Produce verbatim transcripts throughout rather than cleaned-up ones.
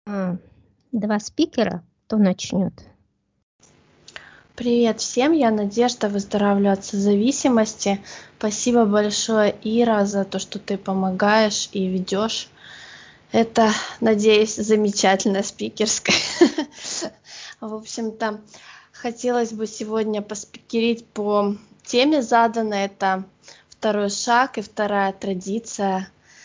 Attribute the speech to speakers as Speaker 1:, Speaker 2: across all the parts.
Speaker 1: А, два спикера, кто начнет?
Speaker 2: Привет всем, я Надежда, выздоравливаю от созависимости. Спасибо большое, Ира, за то, что ты помогаешь и ведешь. Это, надеюсь, замечательная спикерская. В общем-то, хотелось бы сегодня поспикерить по теме заданной. Это второй шаг и вторая традиция.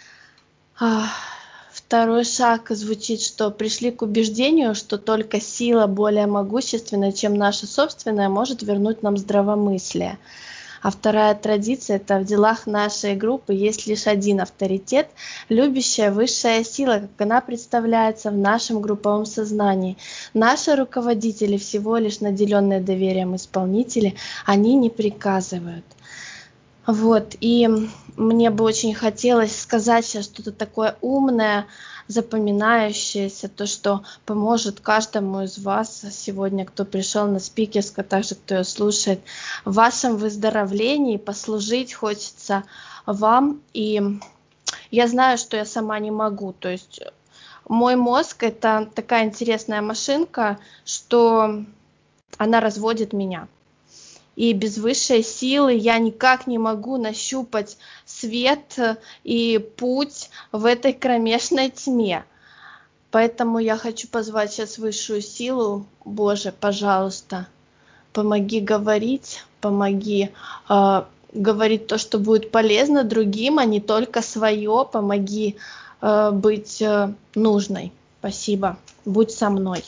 Speaker 2: Второй шаг звучит, что пришли к убеждению, что только сила более могущественная, чем наша собственная, может вернуть нам здравомыслие. А вторая традиция – это в делах нашей группы есть лишь один авторитет, любящая высшая сила, как она представляется в нашем групповом сознании. Наши руководители, всего лишь наделенные доверием исполнители, они не приказывают. Вот, и мне бы очень хотелось сказать сейчас что-то такое умное, запоминающееся, то, что поможет каждому из вас сегодня, кто пришел на спикерское, также кто ее слушает, в вашем выздоровлении. Послужить хочется вам, и я знаю, что я сама не могу, то есть мой мозг – это такая интересная машинка, что она разводит меня. И без высшей силы я никак не могу нащупать свет и путь в этой кромешной тьме. Поэтому я хочу позвать сейчас высшую силу. Боже, пожалуйста, помоги говорить, помоги э, говорить то, что будет полезно другим, а не только свое. Помоги э, быть э, нужной. Спасибо. Будь со мной.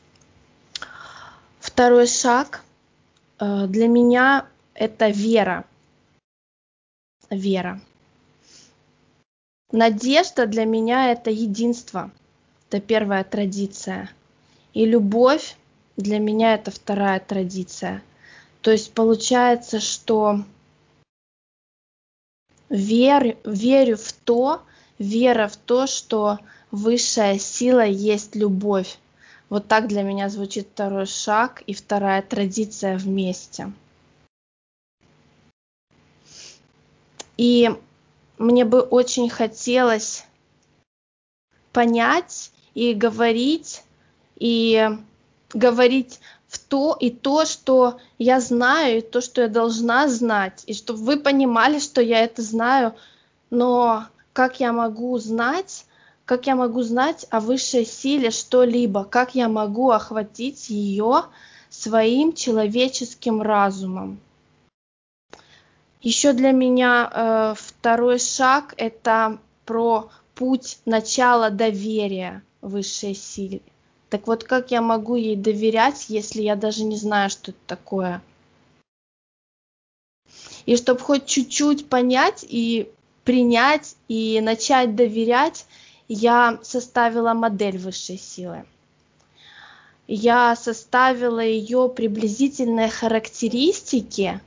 Speaker 2: Второй шаг. Для меня это вера. Вера. Надежда для меня это единство. Это первая традиция. И любовь для меня это вторая традиция. То есть получается, что верю, верю в то, вера в то, что высшая сила есть любовь. Вот так для меня звучит второй шаг и вторая традиция вместе. И мне бы очень хотелось понять и говорить, и говорить в то и то, что я знаю, и то, что я должна знать, и чтобы вы понимали, что я это знаю, но как я могу знать, как я могу знать о высшей силе что-либо, как я могу охватить ее своим человеческим разумом. Еще для меня э, второй шаг – это про путь начала доверия высшей силе. Так вот, как я могу ей доверять, если я даже не знаю, что это такое? И чтобы хоть чуть-чуть понять и принять, и начать доверять, я составила модель высшей силы. Я составила ее приблизительные характеристики,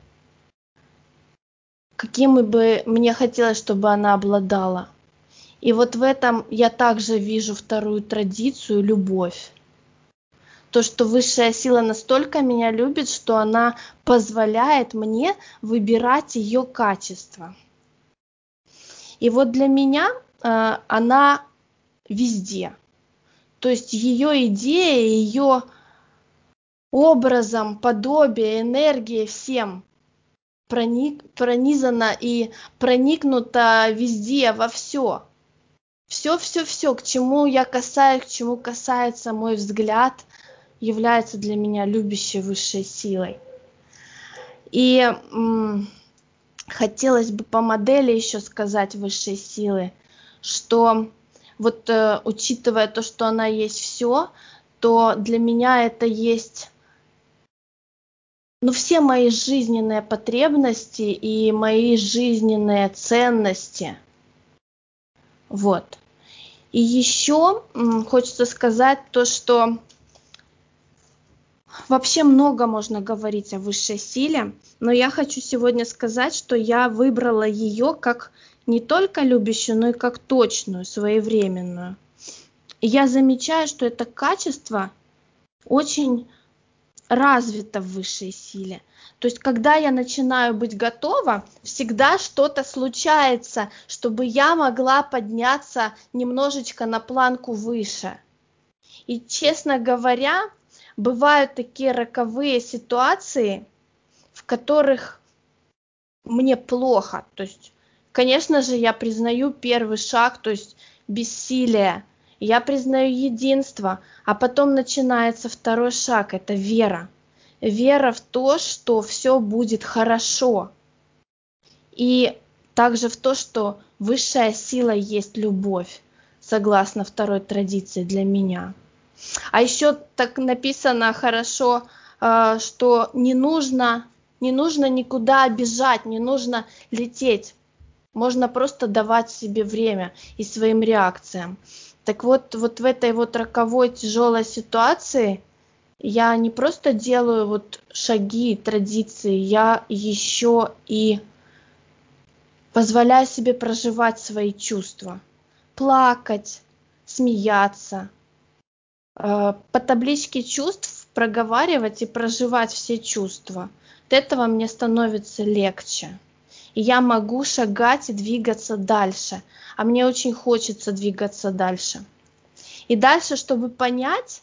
Speaker 2: какими бы мне хотелось, чтобы она обладала. И вот в этом я также вижу вторую традицию – любовь. То, что высшая сила настолько меня любит, что она позволяет мне выбирать ее качества. И вот для меня э, она везде. То есть ее идея, ее образом, подобие, энергия всем проник, пронизана и проникнута везде, во все. Все-все-все, к чему я касаюсь, к чему касается мой взгляд, является для меня любящей высшей силой. И м, хотелось бы по модели еще сказать высшей силы, что вот э, учитывая то, что она есть все, то для меня это есть ну, все мои жизненные потребности и мои жизненные ценности. Вот. И еще м, хочется сказать то, что вообще много можно говорить о высшей силе, но я хочу сегодня сказать, что я выбрала ее как не только любящую, но и как точную, своевременную. И я замечаю, что это качество очень развито в высшей силе. То есть, когда я начинаю быть готова, всегда что-то случается, чтобы я могла подняться немножечко на планку выше. И, честно говоря, бывают такие роковые ситуации, в которых мне плохо. То есть, конечно же, я признаю первый шаг, то есть бессилие. Я признаю единство, а потом начинается второй шаг, это вера. Вера в то, что все будет хорошо. И также в то, что высшая сила есть любовь, согласно второй традиции для меня. А еще так написано хорошо, что не нужно, не нужно никуда бежать, не нужно лететь. Можно просто давать себе время и своим реакциям. Так вот, вот в этой вот роковой тяжелой ситуации я не просто делаю вот шаги, традиции, я еще и позволяю себе проживать свои чувства, плакать, смеяться, по табличке чувств проговаривать и проживать все чувства. От этого мне становится легче. И я могу шагать и двигаться дальше. А мне очень хочется двигаться дальше. И дальше, чтобы понять,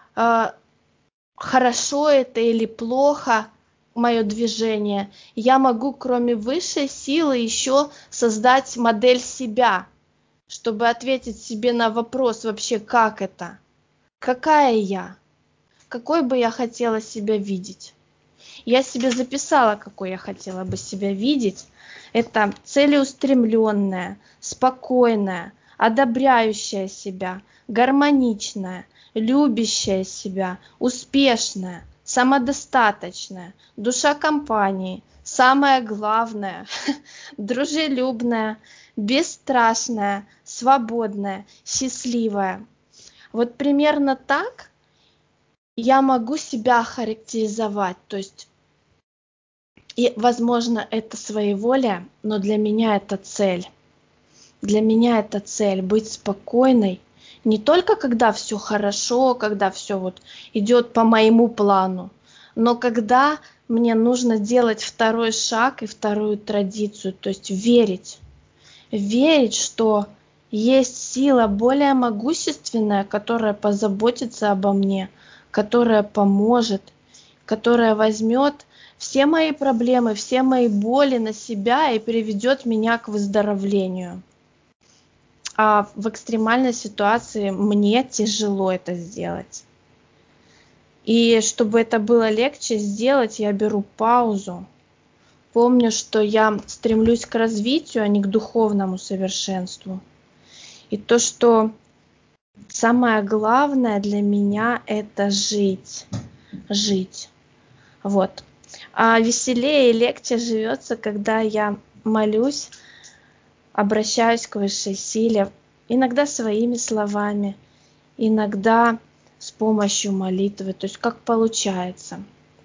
Speaker 2: хорошо это или плохо мое движение, я могу, кроме высшей силы, еще создать модель себя, чтобы ответить себе на вопрос вообще, как это, какая я, какой бы я хотела себя видеть. Я себе записала, какой я хотела бы себя видеть. Это целеустремленная, спокойная, одобряющая себя, гармоничная, любящая себя, успешная, самодостаточная, душа компании, самое главное, дружелюбная, бесстрашная, свободная, счастливая. Вот примерно так я могу себя характеризовать. То есть, и, возможно, это своеволие, но для меня это цель. Для меня это цель быть спокойной, не только когда все хорошо, когда все вот идет по моему плану, но когда мне нужно делать второй шаг и вторую традицию, то есть верить. Верить, что есть сила более могущественная, которая позаботится обо мне, которая поможет, которая возьмет все мои проблемы, все мои боли на себя и приведет меня к выздоровлению. А в экстремальной ситуации мне тяжело это сделать. И чтобы это было легче сделать, я беру паузу. Помню, что я стремлюсь к развитию, а не к духовному совершенству. И то, что самое главное для меня, это жить. Жить. Вот. А веселее и легче живется, когда я молюсь, обращаюсь к высшей силе, иногда своими словами, иногда с помощью молитвы, то есть как получается.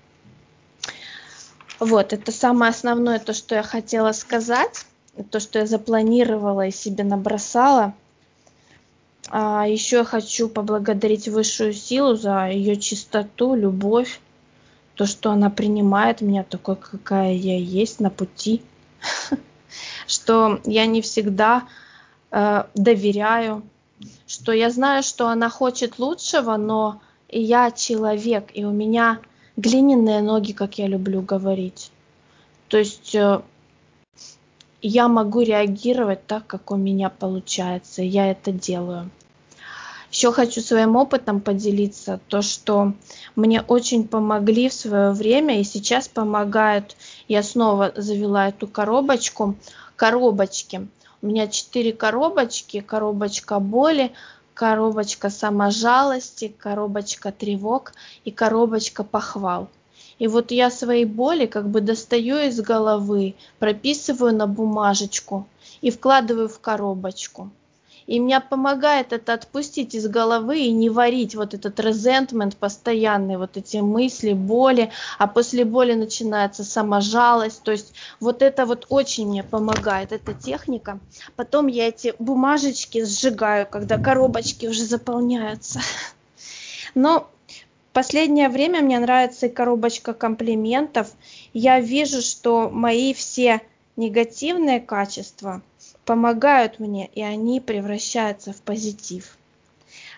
Speaker 2: Вот, это самое основное, то, что я хотела сказать, то, что я запланировала и себе набросала. А еще я хочу поблагодарить высшую силу за ее чистоту, любовь, то, что она принимает меня такой, какая я есть, на пути, что я не всегда э, доверяю, что я знаю, что она хочет лучшего, но и я человек, и у меня глиняные ноги, как я люблю говорить. То есть э, я могу реагировать так, как у меня получается, и я это делаю. Еще хочу своим опытом поделиться, то, что мне очень помогли в свое время и сейчас помогают. Я снова завела эту коробочку, коробочки. У меня четыре коробочки, коробочка боли, коробочка саможалости, коробочка тревог и коробочка похвал. И вот я свои боли как бы достаю из головы, прописываю на бумажечку и вкладываю в коробочку. И меня помогает это отпустить из головы и не варить вот этот резентмент постоянный, вот эти мысли, боли, а после боли начинается саможалость. То есть вот это вот очень мне помогает, эта техника. Потом я эти бумажечки сжигаю, когда коробочки уже заполняются. Но в последнее время мне нравится и коробочка комплиментов. Я вижу, что мои все негативные качества помогают мне, и они превращаются в позитив.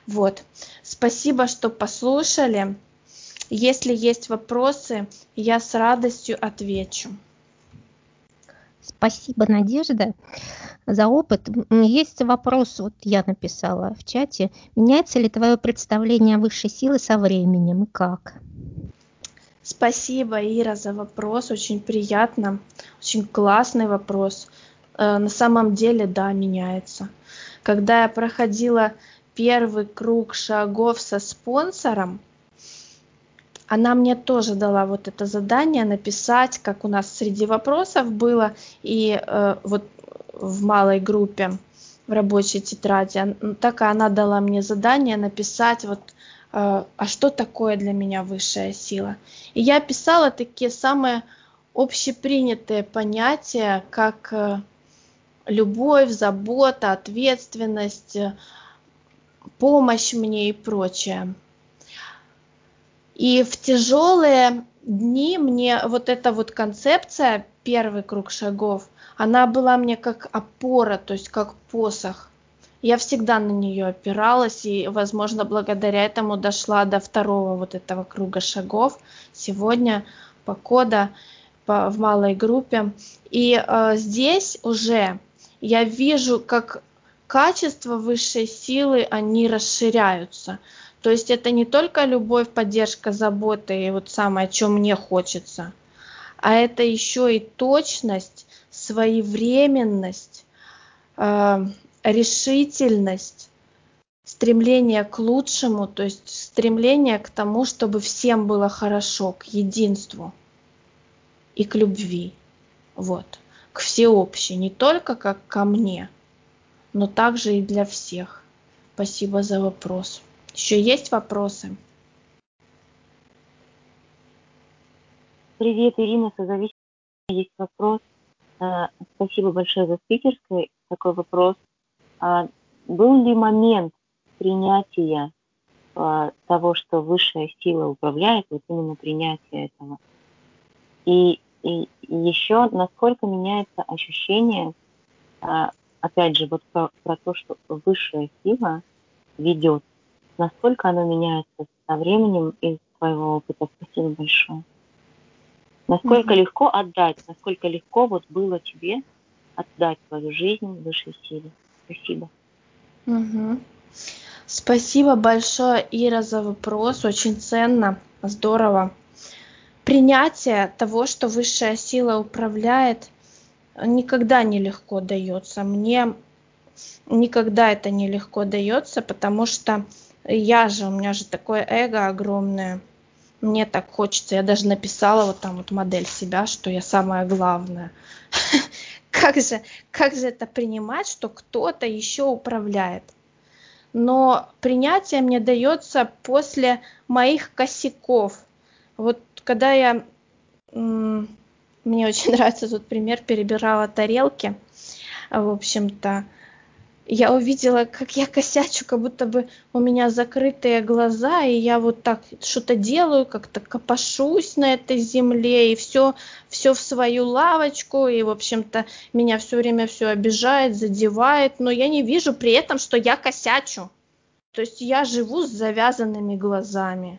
Speaker 2: Вот. Спасибо, что послушали. Если есть вопросы, я с радостью отвечу.
Speaker 1: Спасибо, Надежда, за опыт. Есть вопрос, вот я написала в чате. Меняется ли твое представление о высшей силе со временем и как?
Speaker 2: Спасибо, Ира, за вопрос. Очень приятно. Очень классный вопрос. На самом деле, да, меняется. Когда я проходила первый круг шагов со спонсором, она мне тоже дала вот это задание написать, как у нас среди вопросов было, и э, вот в малой группе, в рабочей тетради, так и она дала мне задание написать вот, э, а что такое для меня высшая сила. И я писала такие самые общепринятые понятия, как э, любовь, забота, ответственность, помощь мне и прочее. И в тяжелые дни мне вот эта вот концепция, первый круг шагов, она была мне как опора, то есть как посох. Я всегда на нее опиралась и, возможно, благодаря этому дошла до второго вот этого круга шагов. Сегодня по кода по, в малой группе. И э, здесь уже я вижу, как качества высшей силы, они расширяются. То есть это не только любовь, поддержка, забота и вот самое, что мне хочется, а это еще и точность, своевременность, э, решительность, стремление к лучшему, то есть стремление к тому, чтобы всем было хорошо, к единству и к любви. Вот. К всеобщей, не только как ко мне, но также и для всех. Спасибо за вопрос. Еще есть вопросы?
Speaker 3: Привет, Ирина, созовись. Есть вопрос. Спасибо большое за спикерское. Такой вопрос. Был ли момент принятия того, что высшая сила управляет, вот именно принятие этого? И, и, и еще, насколько меняется ощущение, опять же, вот про, про то, что высшая сила ведет, насколько она меняется со временем из твоего опыта? Спасибо большое. Насколько mm-hmm. легко отдать, насколько легко вот было тебе отдать свою жизнь высшей силе. Спасибо.
Speaker 2: Mm-hmm. Спасибо большое, Ира, за вопрос. Очень ценно, здорово. Принятие того, что высшая сила управляет, никогда не легко дается. Мне никогда это не легко дается, потому что я же, у меня же такое эго огромное. Мне так хочется, я даже написала вот там вот модель себя, что я самая главная. Как же, как же это принимать, что кто-то еще управляет? Но принятие мне дается после моих косяков. Вот когда я, мне очень нравится тут пример, перебирала тарелки, в общем-то, я увидела, как я косячу, как будто бы у меня закрытые глаза, и я вот так что-то делаю, как-то копошусь на этой земле, и все, все в свою лавочку, и, в общем-то, меня все время все обижает, задевает, но я не вижу при этом, что я косячу. То есть я живу с завязанными глазами.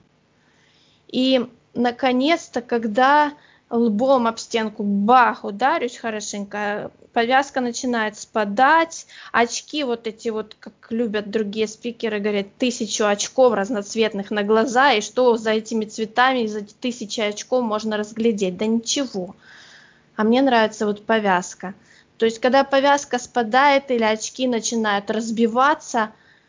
Speaker 2: И, наконец-то, когда лбом об стенку бах, ударюсь хорошенько, повязка начинает спадать, очки вот эти вот, как любят другие спикеры, говорят, тысячу очков разноцветных на глаза, и что за этими цветами, за тысячи очков можно разглядеть? Да ничего. А мне нравится вот повязка. То есть, когда повязка спадает или очки начинают разбиваться,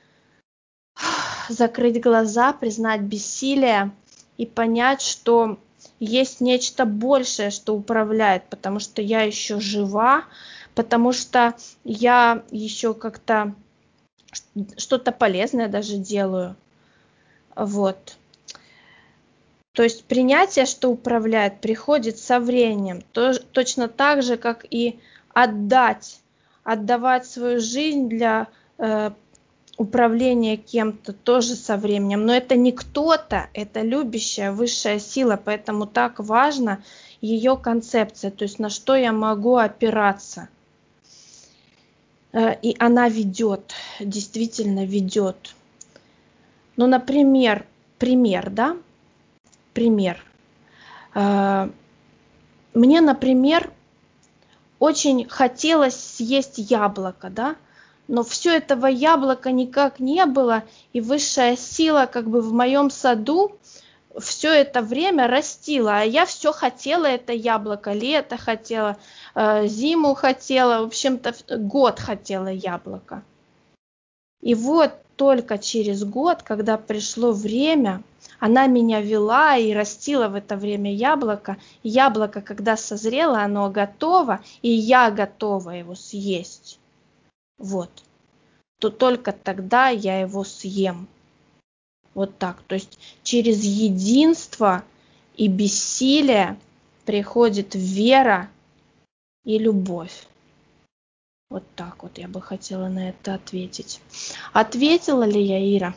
Speaker 2: закрыть глаза, признать бессилие и понять, что есть нечто большее, что управляет, потому что я еще жива, потому что я еще как-то что-то полезное даже делаю. Вот. То есть принятие, что управляет, приходит со временем. То, точно так же, как и отдать. Отдавать свою жизнь для э, управление кем-то тоже со временем, но это не кто-то, это любящая высшая сила, поэтому так важна ее концепция, то есть на что я могу опираться. И она ведет, действительно ведет. Ну, например, пример, да? Пример. Э, Мне, например, очень хотелось съесть яблоко, да? Но все этого яблока никак не было, и высшая сила как бы в моем саду все это время растила, а я все хотела это яблоко, лето хотела, э, зиму хотела, в общем-то год хотела яблоко. И вот только через год, когда пришло время, она меня вела и растила в это время яблоко. Яблоко, когда созрело, оно готово, и я готова его съесть. Вот. То только тогда я его съем. Вот так. То есть через единство и бессилие приходит вера и любовь. Вот так вот я бы хотела на это ответить. Ответила ли я, Ира?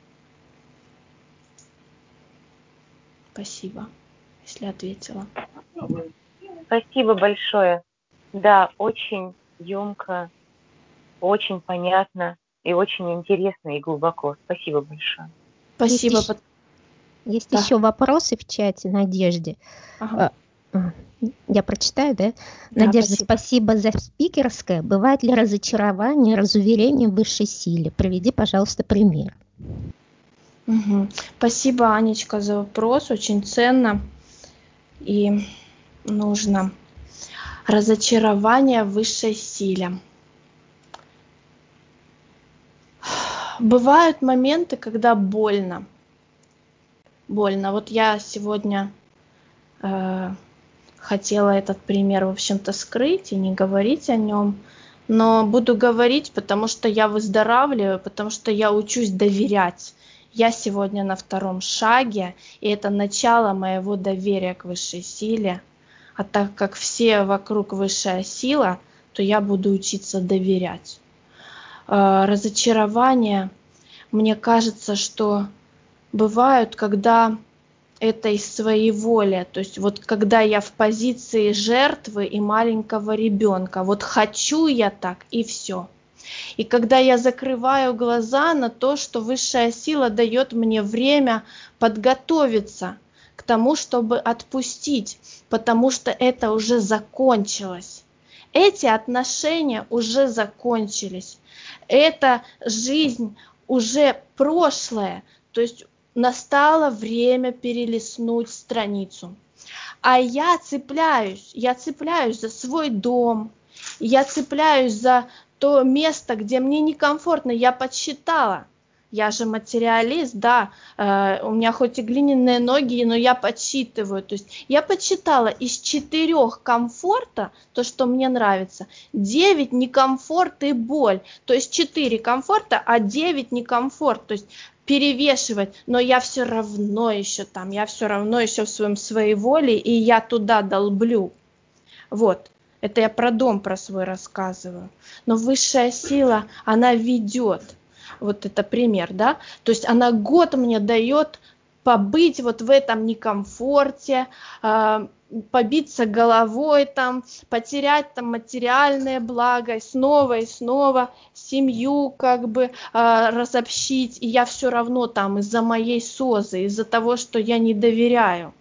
Speaker 2: Спасибо, если ответила.
Speaker 3: Спасибо большое. Да, очень емко, очень понятно и очень интересно и глубоко. Спасибо большое.
Speaker 2: Спасибо.
Speaker 1: Есть, еще, есть
Speaker 2: да.
Speaker 1: еще вопросы в чате, Надежде.
Speaker 2: Ага.
Speaker 1: Я прочитаю, да?
Speaker 2: Да,
Speaker 1: Надежда,
Speaker 2: спасибо.
Speaker 1: спасибо за спикерское. Бывает ли разочарование, разуверение в высшей силе? Приведи, пожалуйста, пример.
Speaker 2: Угу. Спасибо, Анечка, за вопрос. Очень ценно и нужно. Разочарование в высшей силе. Бывают моменты, когда больно. Больно. Вот я сегодня э, хотела этот пример, в общем-то, скрыть и не говорить о нем, но буду говорить, потому что я выздоравливаю, потому что я учусь доверять. Я сегодня на втором шаге, и это начало моего доверия к высшей силе. А так как все вокруг высшая сила, то я буду учиться доверять. Э, разочарование, мне кажется, что бывают, когда это из своей воли, то есть вот когда я в позиции жертвы и маленького ребенка, вот хочу я так и все. И когда я закрываю глаза на то, что высшая сила дает мне время подготовиться к тому, чтобы отпустить, потому что это уже закончилось. Эти отношения уже закончились. Эта жизнь уже прошлое, то есть настало время перелистнуть страницу. А я цепляюсь, я цепляюсь за свой дом, я цепляюсь за то место, где мне некомфортно. Я подсчитала. Я же материалист, да, э, у меня хоть и глиняные ноги, но я подсчитываю. То есть я подсчитала из четырех комфорта, то, что мне нравится, девять некомфорт и боль. То есть четыре комфорта, а девять некомфорт. То есть перевешивать, но я все равно еще там, я все равно еще в своем своей воле, и я туда долблю. Вот. Это я про дом про свой рассказываю. Но высшая сила, она ведет. Вот это пример, да? То есть она год мне дает побыть вот в этом некомфорте, э, побиться головой там, потерять там материальное благо, и снова и снова семью как бы э, разобщить. И я все равно там из-за моей созы, из-за того, что я не доверяю.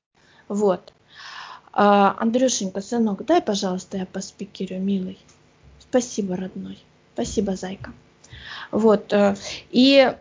Speaker 2: Вот. Андрюшенька, сынок, дай, пожалуйста, я поспикерю, милый. Спасибо, родной. Спасибо, зайка. Вот. И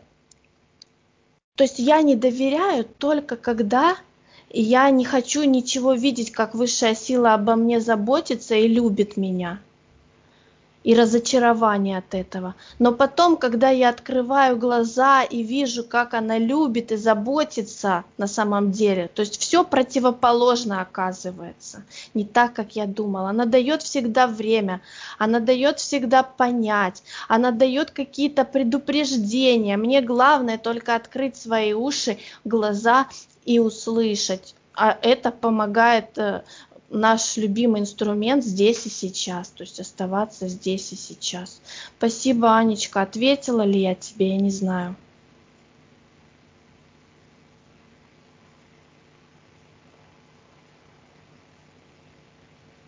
Speaker 2: то есть я не доверяю только когда я не хочу ничего видеть, как высшая сила обо мне заботится и любит меня. И разочарование от этого. Но потом, когда я открываю глаза и вижу, как она любит и заботится на самом деле, то есть все противоположно оказывается, не так, как я думала. Она дает всегда время, она дает всегда понять, она дает какие-то предупреждения. Мне главное только открыть свои уши, глаза и услышать. А это помогает наш любимый инструмент здесь и сейчас, то есть оставаться здесь и сейчас. Спасибо, Анечка. Ответила ли я тебе, я не знаю.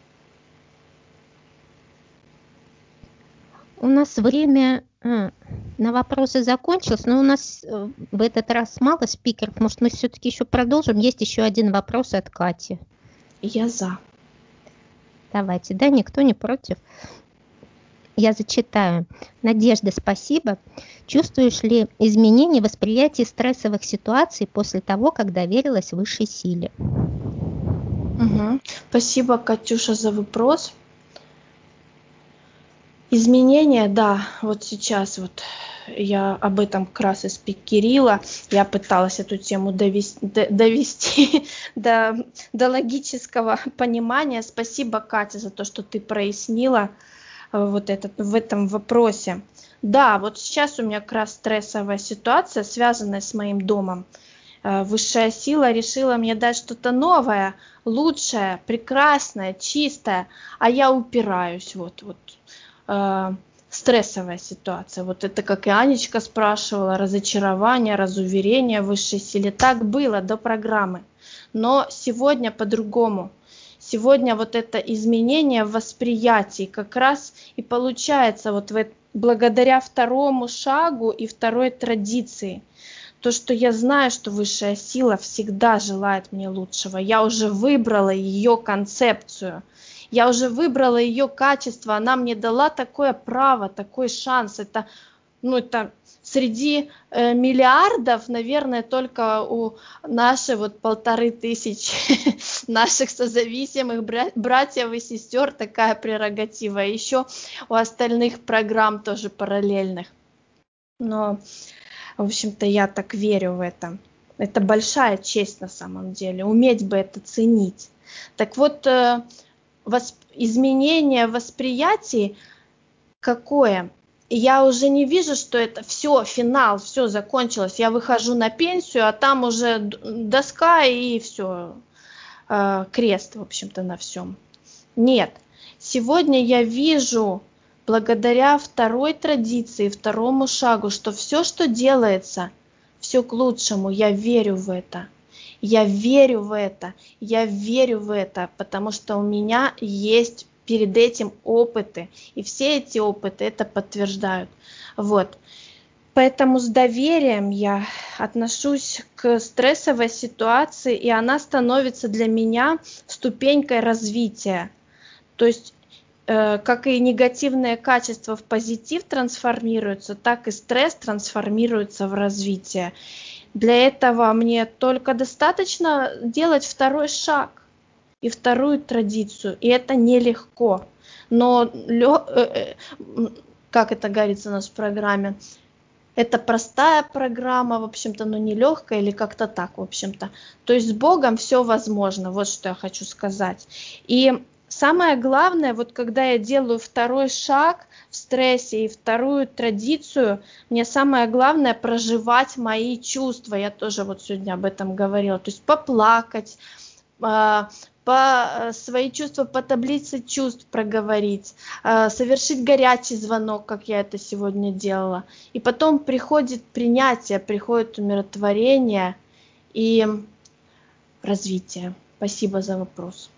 Speaker 1: У нас время... А, на вопросы закончилось, но у нас э, в этот раз мало спикеров. Может, мы все-таки еще продолжим? Есть еще один вопрос от Кати.
Speaker 2: Я за.
Speaker 1: Давайте, да, никто не против. Я зачитаю. Надежда, спасибо. Чувствуешь ли изменение восприятия стрессовых ситуаций после того, как доверилась высшей силе?
Speaker 2: Угу. Спасибо, Катюша, за вопрос. Изменения, да, вот сейчас вот я об этом как раз и спикерила. Я пыталась эту тему довести, довести до, до логического понимания. Спасибо, Катя, за то, что ты прояснила вот этот, в этом вопросе. Да, вот сейчас у меня как раз стрессовая ситуация, связанная с моим домом. Высшая сила решила мне дать что-то новое, лучшее, прекрасное, чистое, а я упираюсь. Вот, вот. Э, стрессовая ситуация. Вот это, как и Анечка спрашивала, разочарование, разуверение в высшей силе. Так было до программы. Но сегодня по-другому. Сегодня вот это изменение в восприятии как раз и получается вот в, благодаря второму шагу и второй традиции. То, что я знаю, что высшая сила всегда желает мне лучшего. Я уже выбрала ее концепцию. Я уже выбрала ее качество. Она мне дала такое право, такой шанс. Это, ну, это среди э, миллиардов, наверное, только у нашей вот полторы тысячи наших созависимых бра- братьев и сестер такая прерогатива. Еще у остальных программ тоже параллельных. Но... В общем-то, я так верю в это. Это большая честь на самом деле, уметь бы это ценить. Так вот, восп... изменение восприятия какое? Я уже не вижу, что это все, финал, все закончилось. Я выхожу на пенсию, а там уже доска и все, крест, в общем-то, на всем. Нет, сегодня я вижу... благодаря второй традиции, второму шагу, что все, что делается, все к лучшему. Я верю в это. Я верю в это. Я верю в это, потому что у меня есть перед этим опыты. И все эти опыты это подтверждают. Вот. Поэтому с доверием я отношусь к стрессовой ситуации, и она становится для меня ступенькой развития. То есть как и негативные качества в позитив трансформируются, так и стресс трансформируется в развитие. Для этого мне только достаточно делать второй шаг и вторую традицию, и это нелегко. Но, как это говорится у нас в программе, это простая программа, в общем-то, но не легкая или как-то так, в общем-то. То есть с Богом все возможно, вот что я хочу сказать. И самое главное, вот когда я делаю второй шаг в стрессе и вторую традицию, мне самое главное проживать мои чувства. Я тоже вот сегодня об этом говорила. То есть поплакать, по свои чувства по таблице чувств проговорить, совершить горячий звонок, как я это сегодня делала. И потом приходит принятие, приходит умиротворение и развитие. Спасибо за вопрос.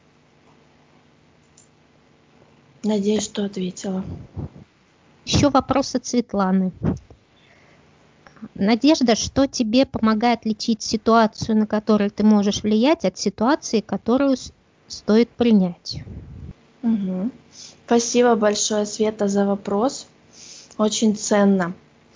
Speaker 2: Надеюсь, что ответила.
Speaker 1: Еще вопрос от Светланы. Надежда, что тебе помогает лечить ситуацию, на которую ты можешь влиять, от ситуации, которую стоит принять?
Speaker 2: Угу. Спасибо большое, Света, за вопрос. Очень ценно.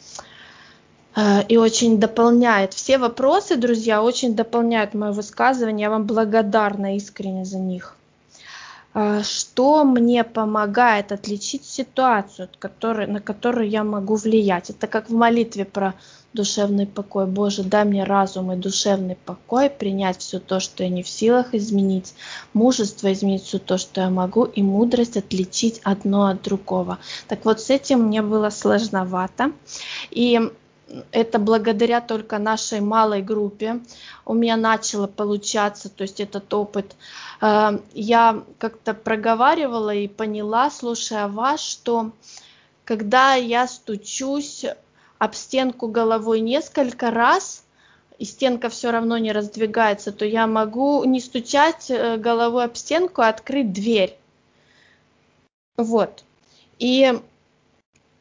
Speaker 2: И очень дополняет. Все вопросы, друзья, очень дополняют мое высказывание. Я вам благодарна искренне за них. Что мне помогает отличить ситуацию, на которую я могу влиять? Это как в молитве про душевный покой. Боже, дай мне разум и душевный покой, принять все то, что я не в силах изменить, мужество изменить все то, что я могу, и мудрость отличить одно от другого. Так вот, с этим мне было сложновато. И это благодаря только нашей малой группе у меня начало получаться, то есть этот опыт. Я как-то проговаривала и поняла, слушая вас, что когда я стучусь об стенку головой несколько раз, и стенка все равно не раздвигается, то я могу не стучать головой об стенку, а открыть дверь. Вот. И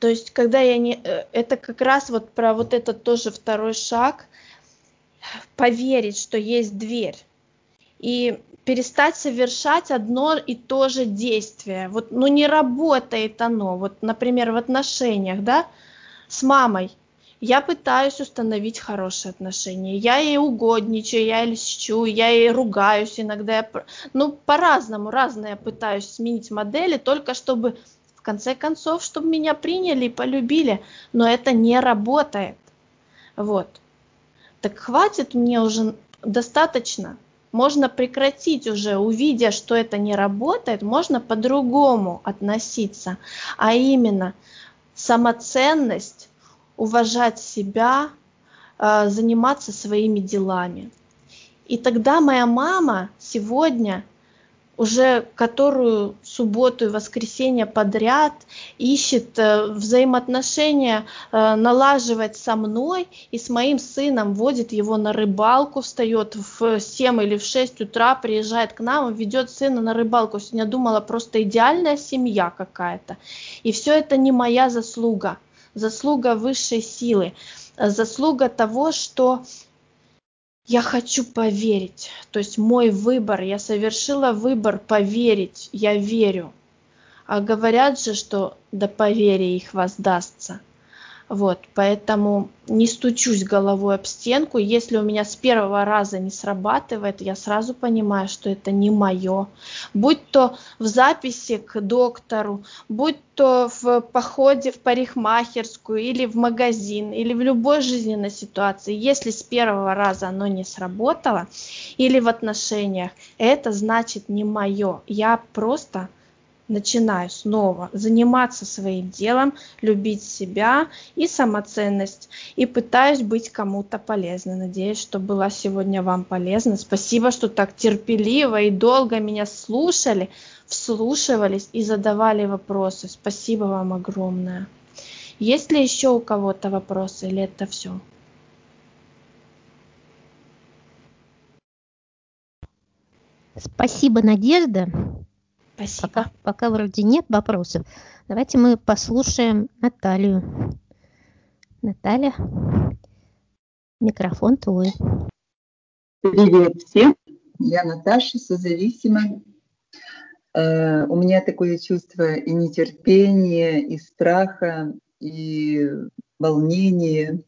Speaker 2: То есть, когда я не... Это как раз вот про вот этот тоже второй шаг, поверить, что есть дверь, и перестать совершать одно и то же действие. Вот, ну, не работает оно. Вот, например, в отношениях, да, с мамой. Я пытаюсь установить хорошие отношения. Я ей угодничаю, я ей льщу, я ей ругаюсь иногда. Я... Ну, по-разному, разные пытаюсь сменить модели, только чтобы, в конце концов, чтобы меня приняли и полюбили. Но это не работает. Вот. Так хватит мне уже, достаточно. Можно прекратить уже, увидя, что это не работает, можно по-другому относиться. А именно самоценность, уважать себя, заниматься своими делами. И тогда моя мама сегодня уже которую субботу и воскресенье подряд ищет взаимоотношения налаживать со мной и с моим сыном, водит его на рыбалку, встает в семь или в шесть утра, приезжает к нам и ведет сына на рыбалку. Сегодня думала, просто идеальная семья какая-то. И все это не моя заслуга, заслуга высшей силы, заслуга того, что я хочу поверить, то есть мой выбор, я совершила выбор поверить, я верю. А говорят же, что до поверия их воздастся. Вот, поэтому не стучусь головой об стенку. Если у меня с первого раза не срабатывает, я сразу понимаю, что это не мое. Будь то в записи к доктору, будь то в походе в парикмахерскую или в магазин, или в любой жизненной ситуации. Если с первого раза оно не сработало, или в отношениях, это значит не мое. Я просто начинаю снова заниматься своим делом, любить себя и самоценность, и пытаюсь быть кому-то полезной. Надеюсь, что была сегодня вам полезна. Спасибо, что так терпеливо и долго меня слушали, вслушивались и задавали вопросы. Спасибо вам огромное. Есть ли еще у кого-то вопросы или это все?
Speaker 1: Спасибо, Надежда.
Speaker 2: Спасибо.
Speaker 1: Пока, пока вроде нет вопросов. Давайте мы послушаем Наталью. Наталья, микрофон твой.
Speaker 4: Привет всем. Я Наташа, созависимая. Э, у меня такое чувство и нетерпения, и страха, и волнения.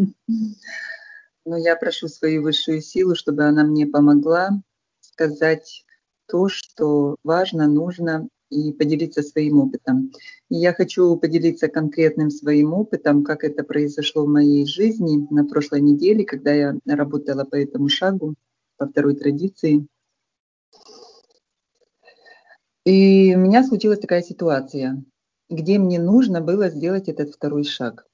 Speaker 4: Но я прошу свою высшую силу, чтобы она мне помогла сказать то, что важно, нужно, и поделиться своим опытом. И я хочу поделиться конкретным своим опытом, как это произошло в моей жизни на прошлой неделе, когда я работала по этому шагу, по второй традиции. И у меня случилась такая ситуация, где мне нужно было сделать этот второй шаг.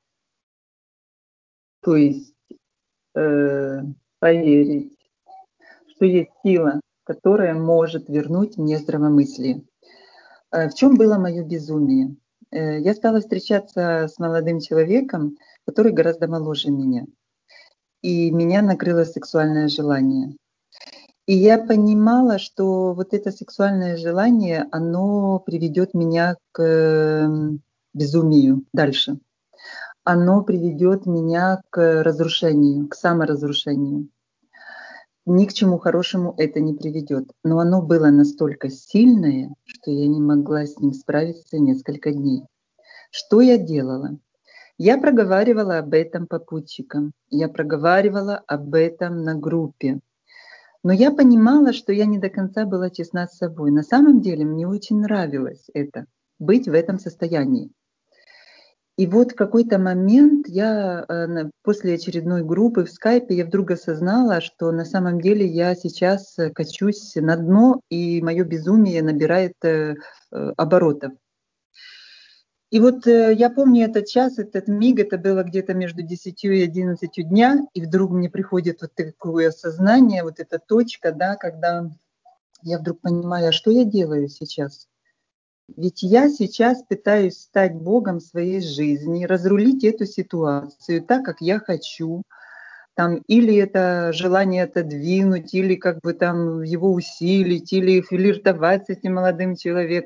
Speaker 4: То есть э, поверить, что есть сила, которая может вернуть мне здравомыслие. В чем было мое безумие? Я стала встречаться с молодым человеком, который гораздо моложе меня. И меня накрыло сексуальное желание. И я понимала, что вот это сексуальное желание, оно приведет меня к безумию дальше. Оно приведет меня к разрушению, к саморазрушению. Ни к чему хорошему это не приведет. Но оно было настолько сильное, что я не могла с ним справиться несколько дней. Что я делала? Я проговаривала об этом попутчикам, я проговаривала об этом на группе. Но я понимала, что я не до конца была честна с собой. На самом деле мне очень нравилось это, быть в этом состоянии. И вот в какой-то момент я после очередной группы в скайпе я вдруг осознала, что на самом деле я сейчас качусь на дно, и мое безумие набирает оборотов. И вот я помню этот час, этот миг, это было где-то между десятью и одиннадцатью дня, и вдруг мне приходит вот такое осознание, вот эта точка, да, когда я вдруг понимаю, а что я делаю сейчас? Ведь я сейчас пытаюсь стать Богом своей жизни, разрулить эту ситуацию так, как я хочу. Там, или это желание отодвинуть, или как бы там его усилить, или флиртовать с этим молодым человеком.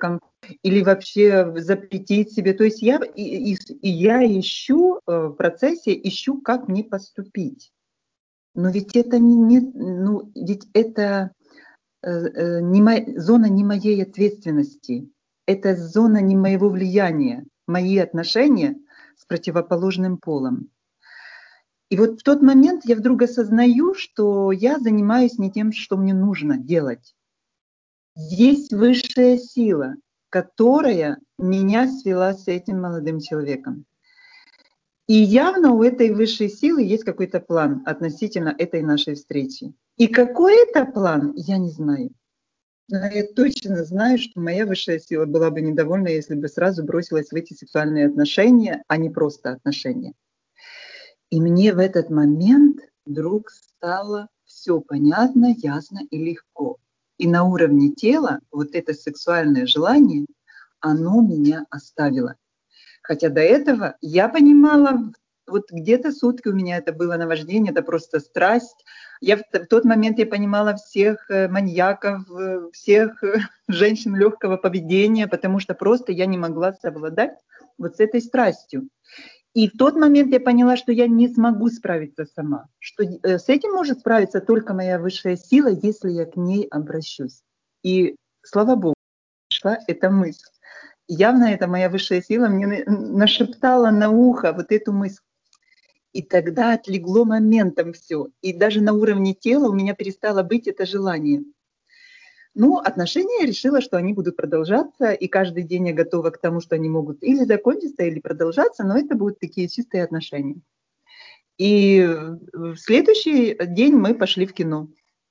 Speaker 4: или вообще запретить себе. То есть я, и, и, и я ищу в процессе, ищу, как мне поступить. Но ведь это не, ну, ведь это э, не мо, зона не моей ответственности, это зона не моего влияния, мои отношения с противоположным полом. И вот в тот момент я вдруг осознаю, что я занимаюсь не тем, что мне нужно делать. Есть высшая сила, которая меня свела с этим молодым человеком. И явно у этой высшей силы есть какой-то план относительно этой нашей встречи. И какой это план, я не знаю. Но я точно знаю, что моя высшая сила была бы недовольна, если бы сразу бросилась в эти сексуальные отношения, а не просто отношения. И мне в этот момент вдруг стало все понятно, ясно и легко. И на уровне тела вот это сексуальное желание, оно меня оставило. Хотя до этого я понимала, вот где-то сутки у меня это было наваждение, это просто страсть. Я в, в тот момент я понимала всех маньяков, всех женщин легкого поведения, потому что просто я не могла совладать вот с этой страстью. И в тот момент я поняла, что я не смогу справиться сама, что с этим может справиться только моя высшая сила, если я к ней обращусь. И слава богу, пришла эта мысль. Явно это моя высшая сила мне нашептала на ухо вот эту мысль. И тогда отлегло моментом все. И даже на уровне тела у меня перестало быть это желание. Ну, отношения я решила, что они будут продолжаться, и каждый день я готова к тому, что они могут или закончиться, или продолжаться, но это будут такие чистые отношения. И в следующий день мы пошли в кино.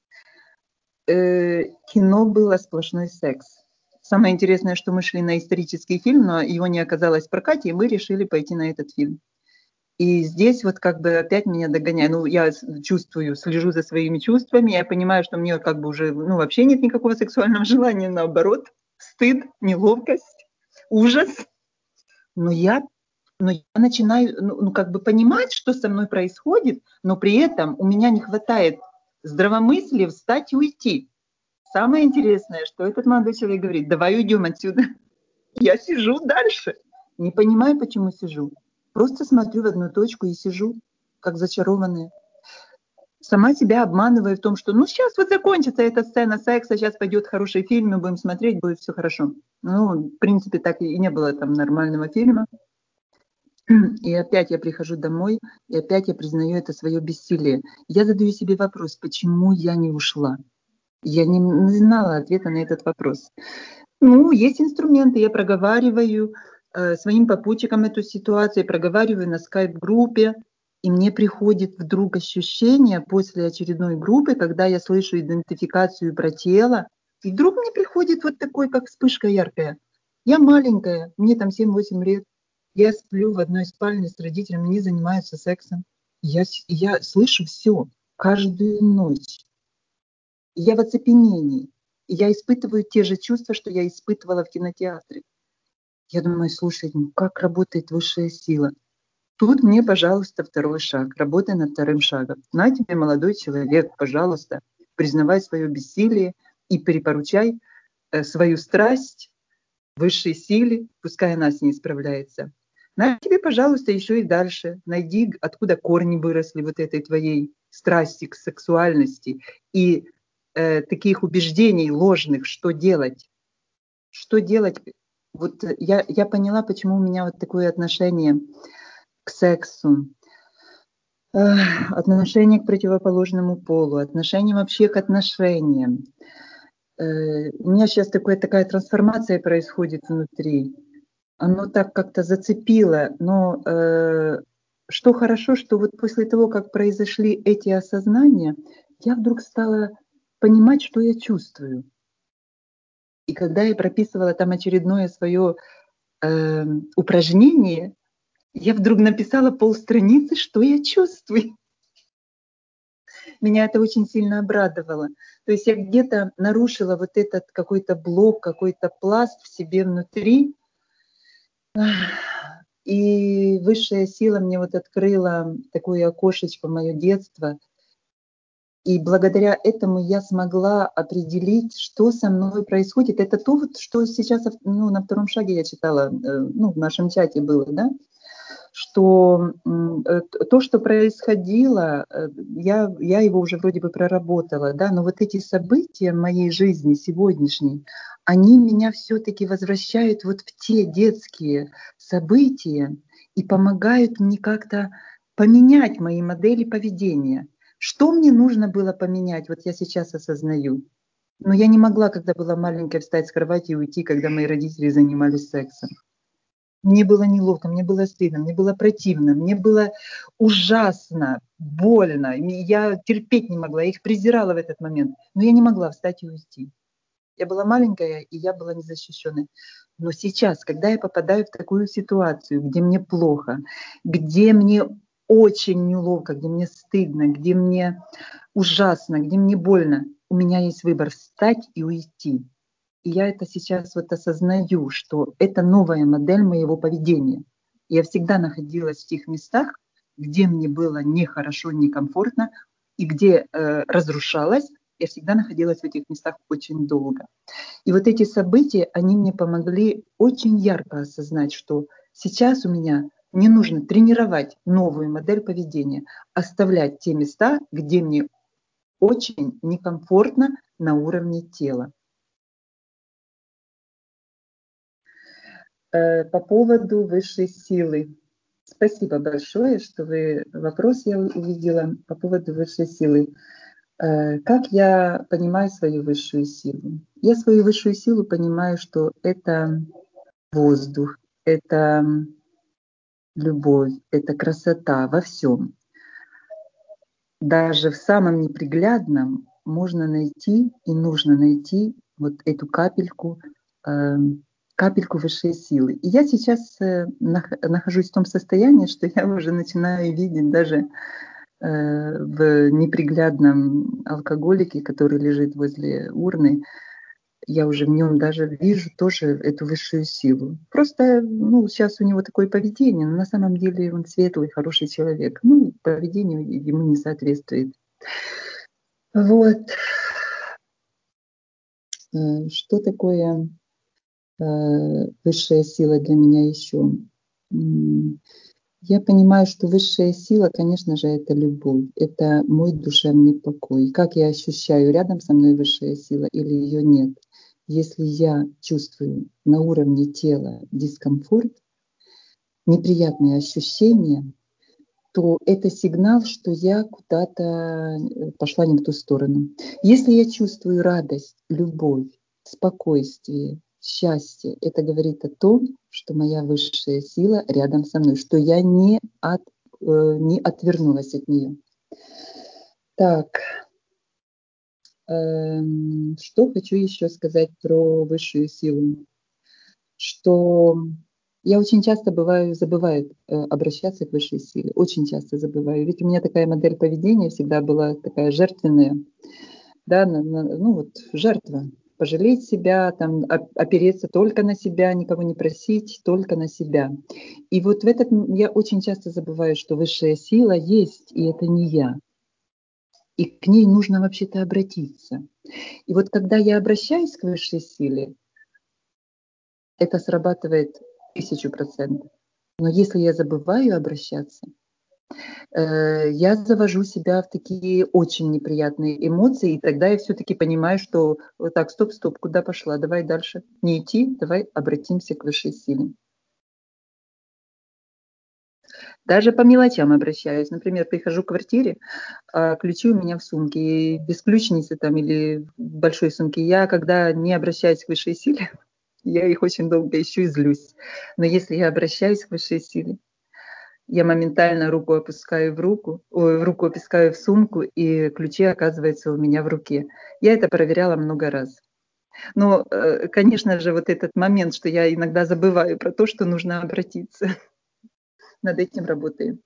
Speaker 4: Э, кино было сплошной секс. Самое интересное, что мы шли на исторический фильм, но его не оказалось в прокате, и мы решили пойти на этот фильм. И здесь вот как бы опять меня догоняет. Ну, я чувствую, слежу за своими чувствами, я понимаю, что мне как бы уже, ну, вообще нет никакого сексуального желания, наоборот, стыд, неловкость, ужас. Но я, но я начинаю, ну, ну, как бы понимать, что со мной происходит, но при этом у меня не хватает здравомыслия встать и уйти. Самое интересное, что этот молодой человек говорит: давай уйдем отсюда. Я сижу дальше. Не понимаю, почему сижу. Просто смотрю в одну точку и сижу, как зачарованная. Сама себя обманываю в том, что ну сейчас вот закончится эта сцена секса, сейчас пойдет хороший фильм, мы будем смотреть, будет все хорошо. Ну, в принципе, так и не было там нормального фильма. И опять я прихожу домой, и опять я признаю это свое бессилие. Я задаю себе вопрос, почему я не ушла? Я не знала ответа на этот вопрос. Ну, есть инструменты, я проговариваю э, своим попутчикам эту ситуацию, проговариваю на скайп-группе, и мне приходит вдруг ощущение после очередной группы, когда я слышу идентификацию про тело, и вдруг мне приходит вот такой, как вспышка яркая. Я маленькая, мне там семь-восемь лет, я сплю в одной спальне с родителями, они занимаются сексом. Я, я слышу все, каждую ночь. Я в оцепенении. Я испытываю те же чувства, что я испытывала в кинотеатре. Я думаю, слушай, ну как работает высшая сила? Тут мне, пожалуйста, второй шаг. Работай над вторым шагом. На тебе, молодой человек, пожалуйста, признавай свое бессилие и перепоручай э, свою страсть высшей силе, пускай она с ней справляется. На тебе, пожалуйста, еще и дальше. Найди, откуда корни выросли вот этой твоей страсти к сексуальности и э, таких убеждений ложных, что делать. Что делать? Вот я, я поняла, почему у меня вот такое отношение к сексу, э, отношение к противоположному полу, отношение вообще к отношениям. Э, у меня сейчас такое, такая трансформация происходит внутри. Оно так как-то зацепило, но э, что хорошо, что вот после того, как произошли эти осознания, я вдруг стала понимать, что я чувствую. И когда я прописывала там очередное свое э, упражнение, я вдруг написала полстраницы, что я чувствую. Меня это очень сильно обрадовало. То есть я где-то нарушила вот этот какой-то блок, какой-то пласт в себе внутри. И высшая сила мне вот открыла такое окошечко в моё детство. И благодаря этому я смогла определить, что со мной происходит. Это то, вот, что сейчас ну, на втором шаге я читала, ну, в нашем чате было, да, что то, что происходило, я, я его уже вроде бы проработала, да, но вот эти события в моей жизни сегодняшней, они меня все-таки возвращают вот в те детские события и помогают мне как-то поменять мои модели поведения. Что мне нужно было поменять? Вот я сейчас осознаю. Но я не могла, когда была маленькая, встать с кровати и уйти, когда мои родители занимались сексом. Мне было неловко, мне было стыдно, мне было противно, мне было ужасно, больно. Я терпеть не могла, я их презирала в этот момент. Но я не могла встать и уйти. Я была маленькая, и я была незащищенной. Но сейчас, когда я попадаю в такую ситуацию, где мне плохо, где мне очень неловко, где мне стыдно, где мне ужасно, где мне больно, у меня есть выбор встать и уйти. И я это сейчас вот осознаю, что это новая модель моего поведения. Я всегда находилась в тех местах, где мне было нехорошо, некомфортно, и где э, разрушалась. Я всегда находилась в этих местах очень долго. И вот эти события, они мне помогли очень ярко осознать, что сейчас у меня не нужно тренировать новую модель поведения, оставлять те места, где мне очень некомфортно на уровне тела. По поводу высшей силы. Спасибо большое, что вы вопрос я увидела по поводу высшей силы. Как я понимаю свою высшую силу? Я свою высшую силу понимаю, что это воздух, это любовь, это красота во всем. Даже в самом неприглядном можно найти и нужно найти вот эту капельку, капельку высшей силы. И я сейчас нахожусь в том состоянии, что я уже начинаю видеть даже в неприглядном алкоголике, который лежит возле урны, я уже в нем даже вижу тоже эту высшую силу. Просто, ну, сейчас у него такое поведение, но на самом деле он светлый, хороший человек. Ну, поведение ему не соответствует. Вот. Что такое высшая сила для меня еще? Я понимаю, что высшая сила, конечно же, это любовь, это мой душевный покой. Как я ощущаю, рядом со мной высшая сила или ее нет. Если я чувствую на уровне тела дискомфорт, неприятные ощущения, то это сигнал, что я куда-то пошла не в ту сторону. Если я чувствую радость, любовь, спокойствие, счастье, это говорит о том, что моя высшая сила рядом со мной, что я не, от, э, не отвернулась от нее. Так, э, что хочу еще сказать про высшую силу, что я очень часто бываю, забываю э, обращаться к высшей силе, очень часто забываю, ведь у меня такая модель поведения всегда была такая жертвенная, да, на, на, ну вот жертва. Пожалеть себя, там, опереться только на себя, никого не просить, только на себя. И вот в этот я очень часто забываю, что высшая сила есть, и это не я. И к ней нужно вообще-то обратиться. И вот когда я обращаюсь к высшей силе, это срабатывает тысячу процентов. Но если я забываю обращаться, я завожу себя в такие очень неприятные эмоции, и тогда я все-таки понимаю, что вот так, стоп, стоп, куда пошла, давай дальше, не идти, давай обратимся к высшей силе. Даже по мелочам обращаюсь. Например, прихожу к квартире, а ключи у меня в сумке, и без ключницы там или в большой сумке. Я, когда не обращаюсь к высшей силе, я их очень долго ищу и злюсь. Но если я обращаюсь к высшей силе, я моментально руку опускаю в руку, ой, руку опускаю в сумку, и ключи оказываются у меня в руке. Я это проверяла много раз. Но, конечно же, вот этот момент, что я иногда забываю про то, что нужно обратиться. Над этим работаем.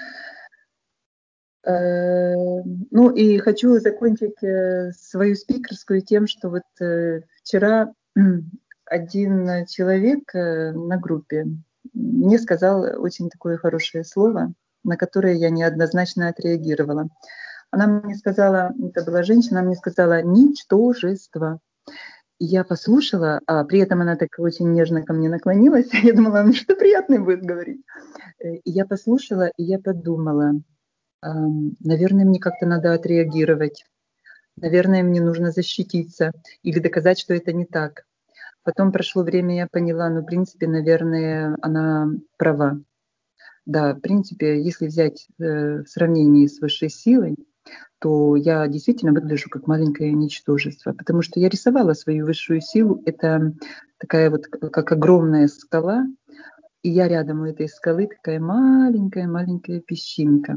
Speaker 4: Ну и хочу закончить свою спикерскую тем, что вот вчера один человек на группе мне сказал очень такое хорошее слово, на которое я неоднозначно отреагировала. Она мне сказала, это была женщина, она мне сказала «ничтожество». И я послушала, а при этом она так очень нежно ко мне наклонилась. Я думала, она что-то приятное будет говорить. И я послушала, и я подумала, наверное, мне как-то надо отреагировать. Наверное, мне нужно защититься или доказать, что это не так. Потом прошло время, я поняла, ну, в принципе, наверное, она права. Да, в принципе, если взять э, в сравнении с высшей силой, то я действительно выгляжу как маленькое ничтожество, потому что я рисовала свою высшую силу. Это такая вот как огромная скала, и я рядом у этой скалы такая маленькая-маленькая песчинка.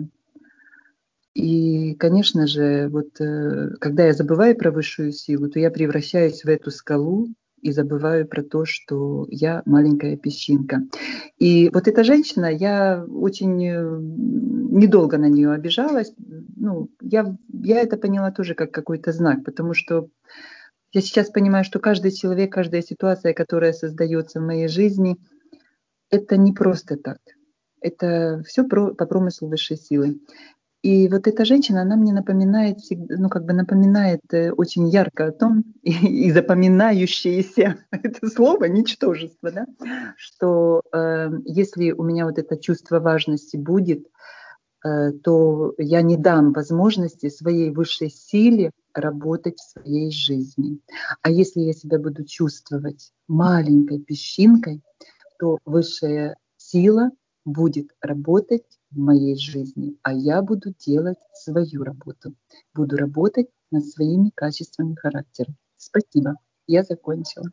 Speaker 4: И, конечно же, вот э, когда я забываю про высшую силу, то я превращаюсь в эту скалу и забываю про то, что я маленькая песчинка. И вот эта женщина, я очень недолго на нее обижалась. Ну, я, я это поняла тоже как какой-то знак, потому что я сейчас понимаю, что каждый человек, каждая ситуация, которая создается в моей жизни, это не просто так. Это все про, по промыслу высшей силы. И вот эта женщина, она мне напоминает, ну, как бы напоминает очень ярко о том, и, и запоминающееся это слово «ничтожество», да, что э, если у меня вот это чувство важности будет, э, то я не дам возможности своей высшей силе работать в своей жизни. А если я себя буду чувствовать маленькой песчинкой, то высшая сила будет работать в моей жизни, а я буду делать свою работу. Буду работать над своими качествами характера. Спасибо. Я закончила.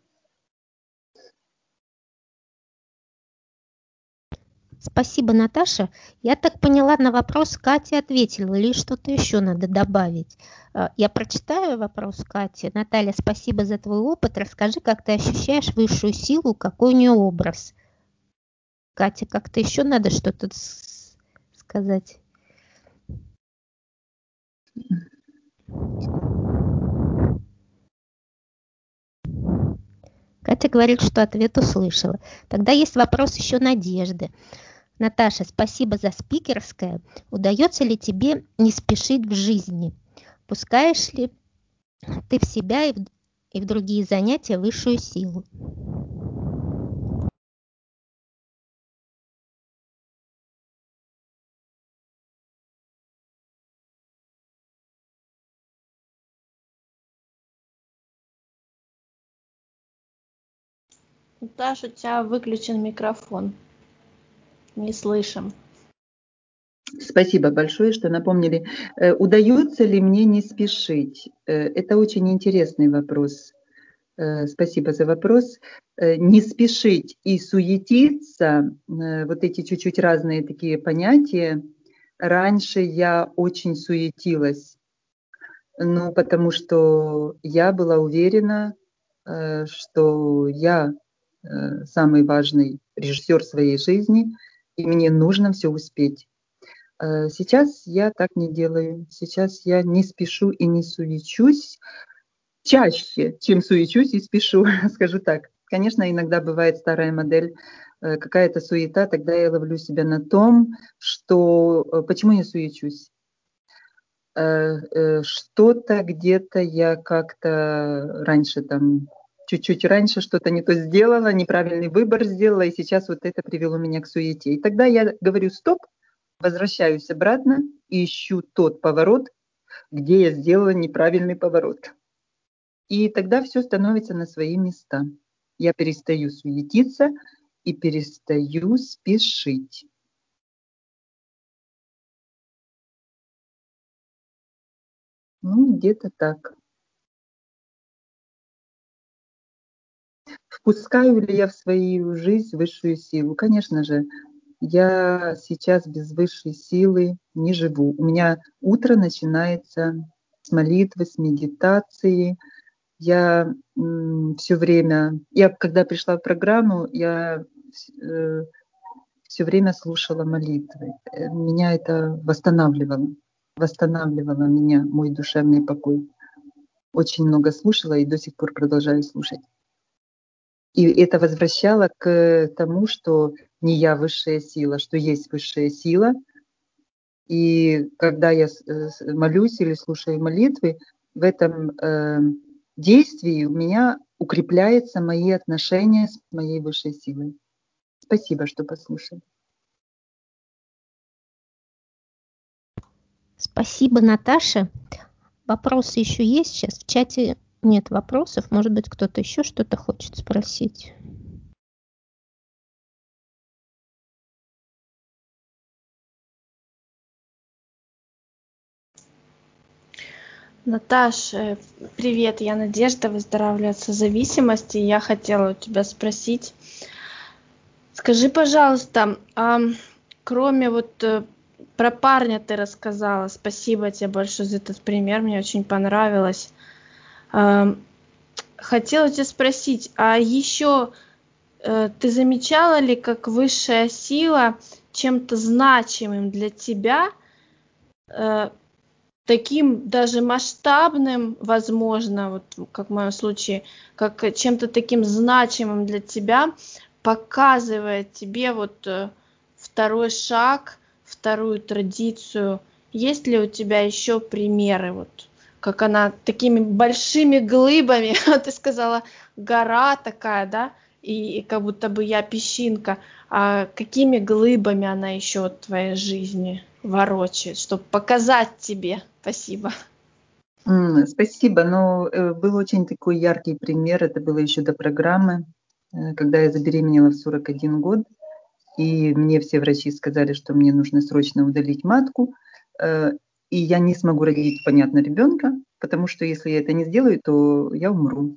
Speaker 1: Спасибо, Наташа. Я так поняла, на вопрос Кати ответила, или что-то еще надо добавить. Я прочитаю вопрос Кати. Наталья, спасибо за твой опыт. Расскажи, как ты ощущаешь высшую силу, какой у нее образ. Катя, как-то еще надо что-то сказать? Катя говорит, что ответ услышала. Тогда есть вопрос еще Надежды. Наташа, спасибо за спикерское. Удается ли тебе не спешить в жизни? Пускаешь ли ты в себя и в, и в другие занятия высшую силу?
Speaker 2: Наташа, у тебя выключен микрофон. Не слышим.
Speaker 4: Спасибо большое, что напомнили. Удается ли мне не спешить? Это очень интересный вопрос. Спасибо за вопрос. Не спешить и суетиться, вот эти чуть-чуть разные такие понятия. Раньше я очень суетилась, ну, потому что я была уверена, что я самый важный режиссер своей жизни, и мне нужно все успеть. Сейчас я так не делаю. Сейчас я не спешу и не суечусь. Чаще, чем суечусь и спешу, скажу так. Конечно, иногда бывает старая модель, какая-то суета, тогда я ловлю себя на том, что почему я суечусь? Что-то где-то я как-то раньше там, чуть-чуть раньше что-то не то сделала, неправильный выбор сделала, и сейчас вот это привело меня к суете. И тогда я говорю стоп, возвращаюсь обратно и ищу тот поворот, где я сделала неправильный поворот. И тогда все становится на свои места. Я перестаю суетиться и перестаю спешить. Ну, где-то так. Впускаю ли я в свою жизнь высшую силу? Конечно же, я сейчас без высшей силы не живу. У меня утро начинается с молитвы, с медитации. Я м, все время, я когда пришла в программу, я э, все время слушала молитвы. Э, Меня это восстанавливало, восстанавливало меня, мой душевный покой. Очень много слушала и до сих пор продолжаю слушать. И это возвращало к тому, что не я высшая сила, что есть высшая сила, И когда я молюсь или слушаю молитвы, в этом э, действии у меня укрепляются мои отношения с моей высшей силой. Спасибо, что послушали.
Speaker 1: Спасибо, Наташа. Вопросы еще есть? Сейчас в чате нет вопросов. Может быть, кто-то еще что-то хочет спросить?
Speaker 2: Наташ, э, привет, я Надежда, выздоравливаю от созависимости. Я хотела у тебя спросить, скажи, пожалуйста, а кроме вот э, про парня ты рассказала, спасибо тебе большое за этот пример, мне очень понравилось. А, хотела тебя спросить, а еще э, ты замечала ли, как высшая сила чем-то значимым для тебя, э, таким даже масштабным, возможно, вот как в моем случае, как чем-то таким значимым для тебя, показывает тебе вот э, второй шаг, вторую традицию. Есть ли у тебя еще примеры, вот как она такими большими глыбами, ты сказала, гора такая, да, и, и как будто бы я песчинка, а какими глыбами она еще в твоей жизни ворочает, чтобы показать тебе? Спасибо.
Speaker 4: М, Спасибо. Но э, был очень такой яркий пример. Это было еще до программы, э, когда я забеременела в сорок один год, и мне все врачи сказали, что мне нужно срочно удалить матку, э, и я не смогу родить, понятно, ребенка, потому что если я это не сделаю, то я умру.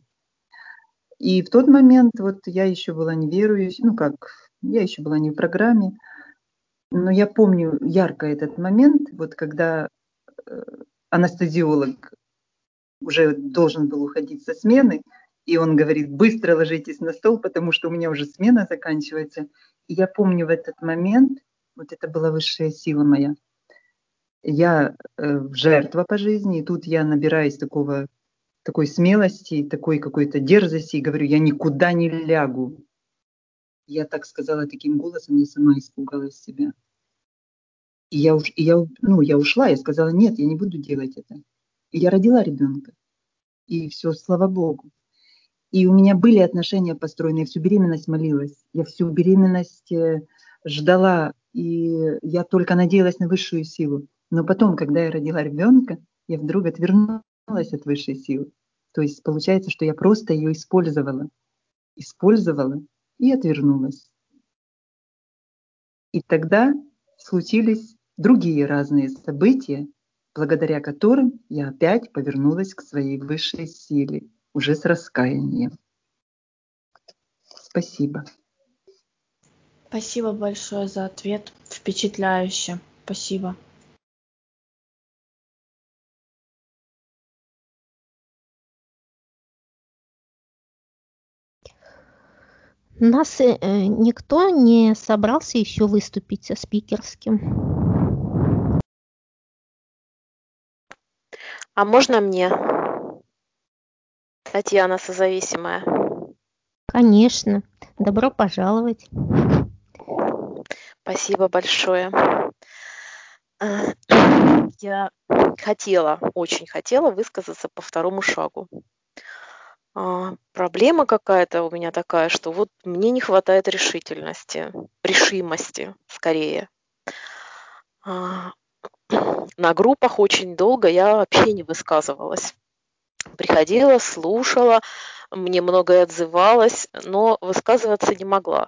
Speaker 4: И в тот момент вот я еще была неверующей, ну как, я еще была не в программе, но я помню ярко этот момент, вот когда э, анестезиолог уже должен был уходить со смены, и он говорит, быстро ложитесь на стол, потому что у меня уже смена заканчивается. И я помню в этот момент, вот это была высшая сила моя. Я э, жертва по жизни, и тут я набираюсь такого, такой смелости, такой какой-то дерзости, и говорю, я никуда не лягу. Я так сказала таким голосом, я сама испугалась себя. И я, уж, и я, ну, я ушла, я сказала, нет, я не буду делать это. И я родила ребенка. И все, слава Богу. И у меня были отношения построены, я всю беременность молилась, я всю беременность э, ждала, и я только надеялась на высшую силу. Но потом, когда я родила ребенка, я вдруг отвернулась от высшей силы. То есть получается, что я просто ее использовала, использовала и отвернулась. И тогда случились другие разные события, благодаря которым я опять повернулась к своей высшей силе, уже с раскаянием. Спасибо.
Speaker 2: Спасибо большое за ответ. Впечатляюще. Спасибо.
Speaker 1: У нас э, никто не собрался еще выступить со спикерским.
Speaker 5: А можно мне? Татьяна созависимая.
Speaker 1: Конечно. Добро пожаловать.
Speaker 5: Спасибо большое. Я хотела, очень хотела высказаться по второму шагу. А, проблема какая-то у меня такая, что вот мне не хватает решительности, решимости скорее. А, на группах очень долго я вообще не высказывалась. Приходила, слушала, мне многое отзывалось, но высказываться не могла.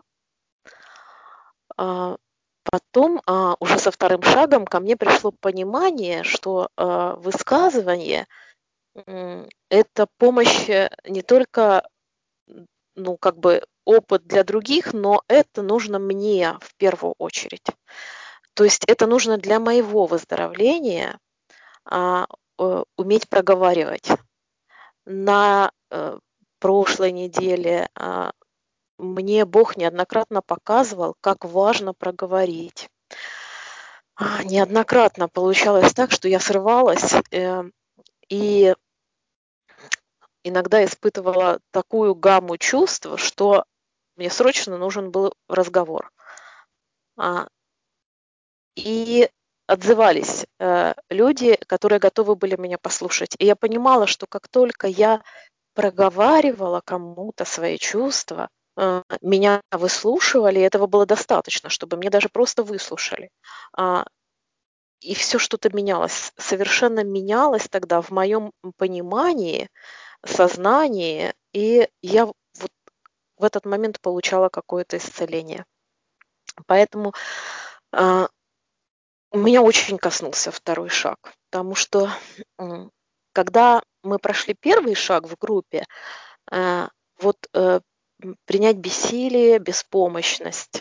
Speaker 5: А, потом, а, уже со вторым шагом ко мне пришло понимание, что а, высказывание м, это помощь э, не только, м, ну, как бы опыт для других, но это нужно мне в первую очередь. То есть это нужно для моего выздоровления а, э, уметь проговаривать. На э, прошлой неделе а, мне Бог неоднократно показывал, как важно проговорить. А, Неоднократно получалось так, что я срывалась э, и иногда испытывала такую гамму чувств, что мне срочно нужен был разговор. А, И отзывались э, люди, которые готовы были меня послушать. И я понимала, что как только я проговаривала кому-то свои чувства, э, меня выслушивали, и этого было достаточно, чтобы меня даже просто выслушали. А, и все что-то менялось, совершенно менялось тогда в моем понимании, сознании, и я вот в этот момент получала какое-то исцеление. Поэтому а, меня очень коснулся второй шаг, потому что м, когда мы прошли первый шаг в группе, э, вот э, м, принять бессилие, беспомощность,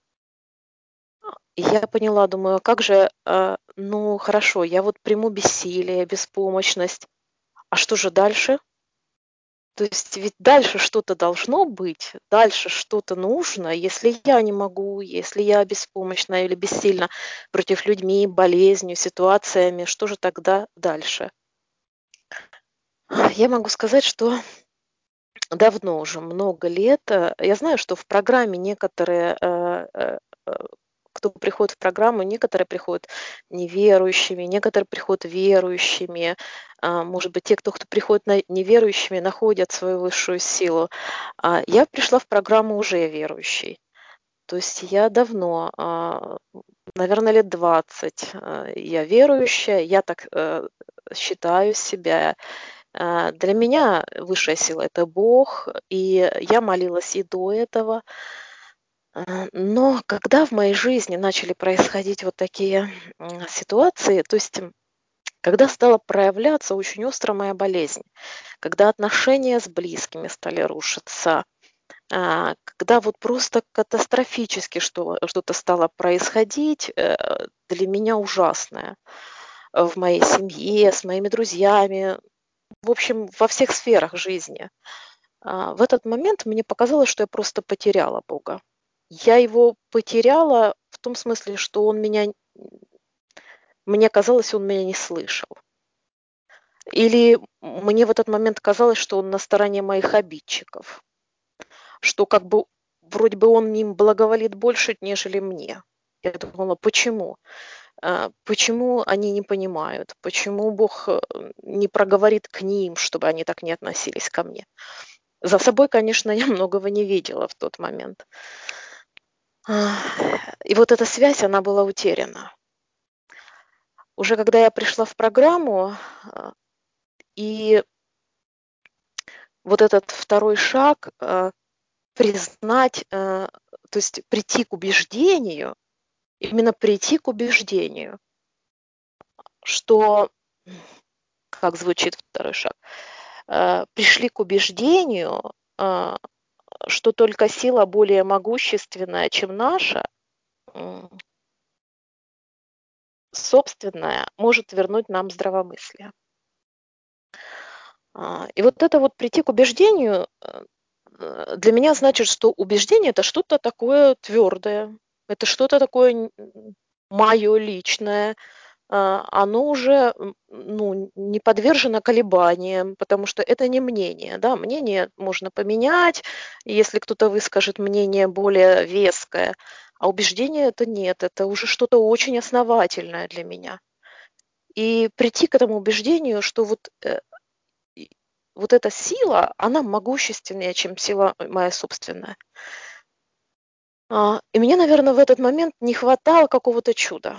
Speaker 5: и я поняла, думаю, а как же, э, ну хорошо, я вот приму бессилие, беспомощность, а что же дальше? То есть ведь дальше что-то должно быть, дальше что-то нужно. Если я не могу, если я беспомощна или бессильна против людьми, болезнью, ситуациями, что же тогда дальше? Я могу сказать, что давно уже, много лет, э, я знаю, что в программе некоторые, э, э, э, кто приходит в программу, некоторые приходят неверующими, некоторые приходят верующими. А, может быть, те, кто, кто приходит на неверующими, находят свою высшую силу. А я пришла в программу уже верующей. То есть я давно, а, наверное, лет двадцать, а, я верующая, я так э, считаю себя. А, Для меня высшая сила– это Бог, и я молилась и до этого. А, Но когда в моей жизни начали происходить вот такие м, ситуации, то есть м, когда стала проявляться очень остро моя болезнь, когда отношения с близкими стали рушиться, а, когда вот просто катастрофически что, что-то стало происходить, э, для меня ужасное э, в моей семье, с моими друзьями, в общем, во всех сферах жизни. А, В этот момент мне показалось, что я просто потеряла Бога. Я его потеряла в том смысле, что он меня, мне казалось, он меня не слышал. Или мне в этот момент казалось, что он на стороне моих обидчиков, что как бы вроде бы он им благоволит больше, нежели мне. Я думала, почему? А, Почему они не понимают? Почему Бог э, не проговорит к ним, чтобы они так не относились ко мне? За собой, конечно, я многого не видела в тот момент. А, И вот эта связь, она была утеряна. Уже когда я пришла в программу, а, и вот этот второй шаг а, признать, а, то есть прийти к убеждению, именно прийти к убеждению, что, как звучит второй шаг, а, пришли к убеждению, а, что только сила более могущественная, чем наша, м, собственная, может вернуть нам здравомыслие. А, И вот это вот прийти к убеждению э, э, для меня значит, что убеждение это что-то такое твердое, это что-то такое мое личное, а, оно уже м, ну, не подвержено колебаниям, потому что это не мнение. Да? Мнение можно поменять, если кто-то выскажет мнение более веское, а убеждение это нет, это уже что-то очень основательное для меня. И прийти к этому убеждению, что вот э, и вот эта сила, она могущественнее, чем сила моя собственная. А, И мне, наверное, в этот момент не хватало какого-то чуда.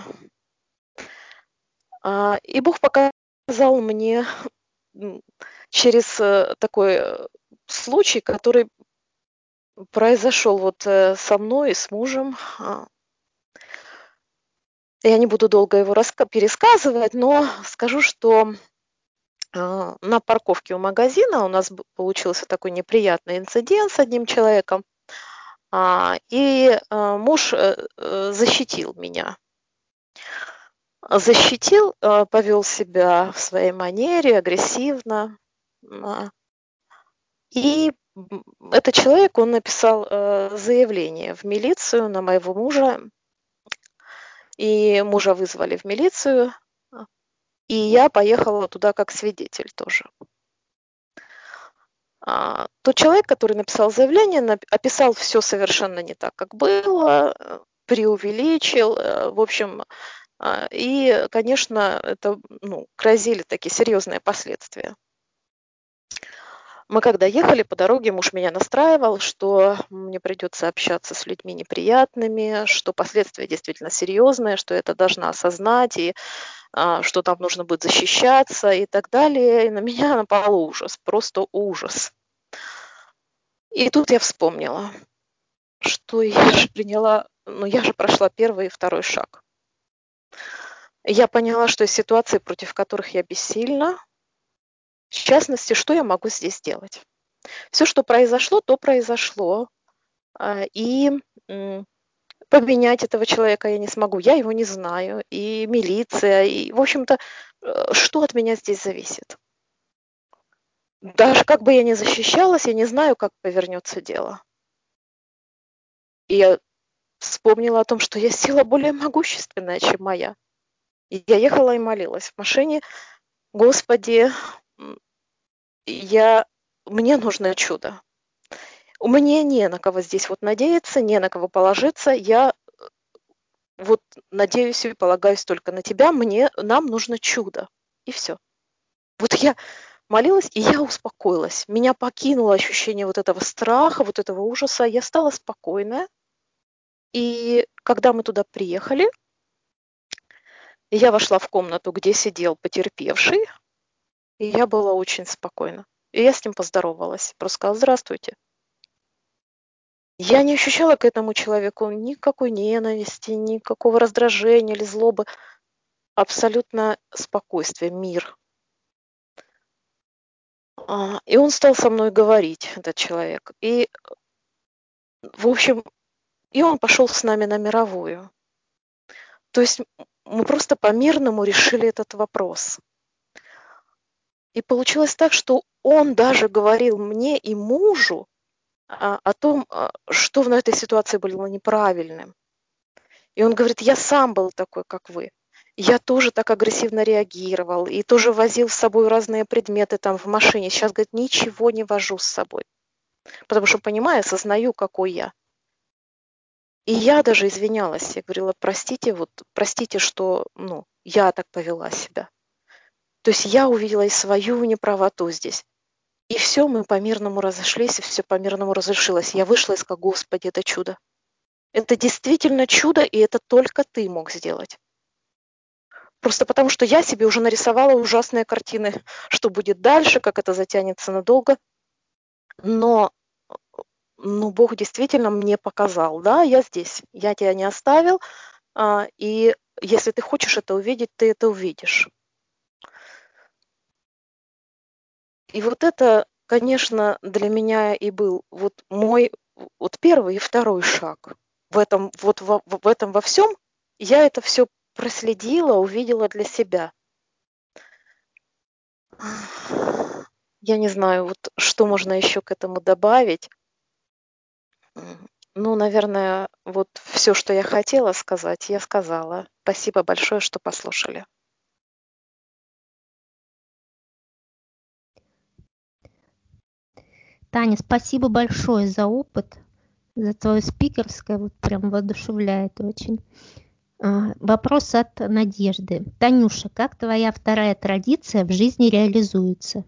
Speaker 5: А, И Бог показал мне м, через э, такой э, случай, который произошел вот э, со мной и с мужем. А, Я не буду долго его раска- пересказывать, но скажу, что а, на парковке у магазина у нас б- получился такой неприятный инцидент с одним человеком. А, и, а, муж, э, э, защитил меня. Защитил, а, повел себя в своей манере, агрессивно. А, и, м, этот человек, он написал, э, заявление в милицию на моего мужа, и мужа вызвали в милицию, а, и я поехала туда как свидетель тоже. А, тот человек, который написал заявление, нап описал все совершенно не так, как было, э, преувеличил, э, в общем, И, конечно, это ну, грозили такие серьезные последствия. Мы когда ехали по дороге, муж меня настраивал, что мне придется общаться с людьми неприятными, что последствия действительно серьезные, что я это должна осознать, и а, что там нужно будет защищаться и так далее. И на меня напал ужас, просто ужас. И тут я вспомнила, что я же приняла, ну я же прошла первый и второй шаг. Я поняла, что есть ситуации, против которых я бессильна. В частности, что я могу здесь сделать? Все, что произошло, то произошло. И поменять этого человека я не смогу. Я его не знаю. И милиция. И, в общем-то, что от меня здесь зависит? Даже как бы я ни защищалась, я не знаю, как повернется дело. И я вспомнила о том, что есть сила более могущественная, чем моя. И я ехала и молилась в машине: Господи, я... мне нужно чудо. У меня не на кого здесь вот надеяться, не на кого положиться. Я вот надеюсь и полагаюсь только на тебя. Мне, нам нужно чудо. И все. Вот я молилась, и я успокоилась. Меня покинуло ощущение вот этого страха, вот этого ужаса. Я стала спокойная. И когда мы туда приехали, я вошла в комнату, где сидел потерпевший, и я была очень спокойна. И я с ним поздоровалась. Просто сказала: здравствуйте. Я не ощущала к этому человеку никакой ненависти, никакого раздражения или злобы. Абсолютно спокойствие, мир. И он стал со мной говорить, этот человек. И, в общем, и он пошел с нами на мировую. То есть мы просто по-мирному решили этот вопрос. И получилось так, что он даже говорил мне и мужу а, о том, что в этой ситуации было неправильным. И он говорит: я сам был такой, как вы. Я тоже так агрессивно реагировал и тоже возил с собой разные предметы там в машине. Сейчас, говорит, ничего не вожу с собой, потому что, понимаю, осознаю, какой я. И я даже извинялась. Я говорила: простите, вот, простите, что ну, я так повела себя. То есть я увидела и свою неправоту здесь. И все, мы по-мирному разошлись, и все по-мирному разрешилось. Я вышла и сказала: Господи, это чудо. Это действительно чудо, и это только ты мог сделать. Просто потому, что я себе уже нарисовала ужасные картины, что будет дальше, как это затянется надолго. Но ну, Бог действительно мне показал: да, я здесь, я тебя не оставил, а, и если ты хочешь это увидеть, ты это увидишь. И вот это, конечно, для меня и был вот мой вот первый и второй шаг. В этом, вот во, в этом во всем я это все проследила, увидела для себя. Я не знаю, вот что можно еще к этому добавить. Ну, наверное, вот все, что я хотела сказать, я сказала. Спасибо большое, что послушали.
Speaker 1: Таня, спасибо большое за опыт, за твое спикерское, вот прям воодушевляет очень. А, Вопрос от Надежды. Танюша, как твоя вторая традиция в жизни реализуется?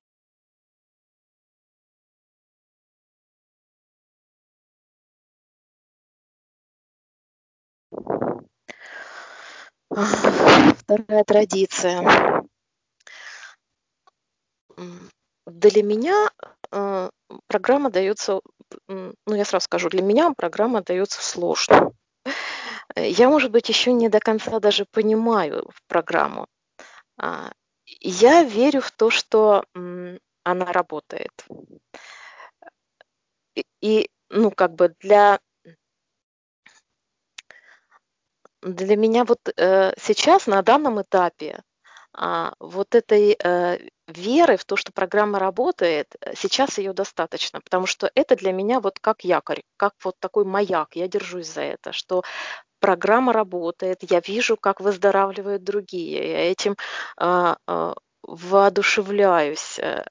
Speaker 5: Вторая традиция. Для меня э, программа дается, м, ну я сразу скажу, для меня программа дается сложно. Э, Я, может быть, еще не до конца даже понимаю в программу. А, Я верю в то, что м, она работает. И, и, ну, как бы для, для меня вот э, сейчас, на данном этапе, а, вот этой э, веры в то, что программа работает, э, сейчас ее достаточно, потому что это для меня вот как якорь, как вот такой маяк. Я держусь за это, что программа работает, я вижу, как выздоравливают другие, я этим а, а, воодушевляюсь. э,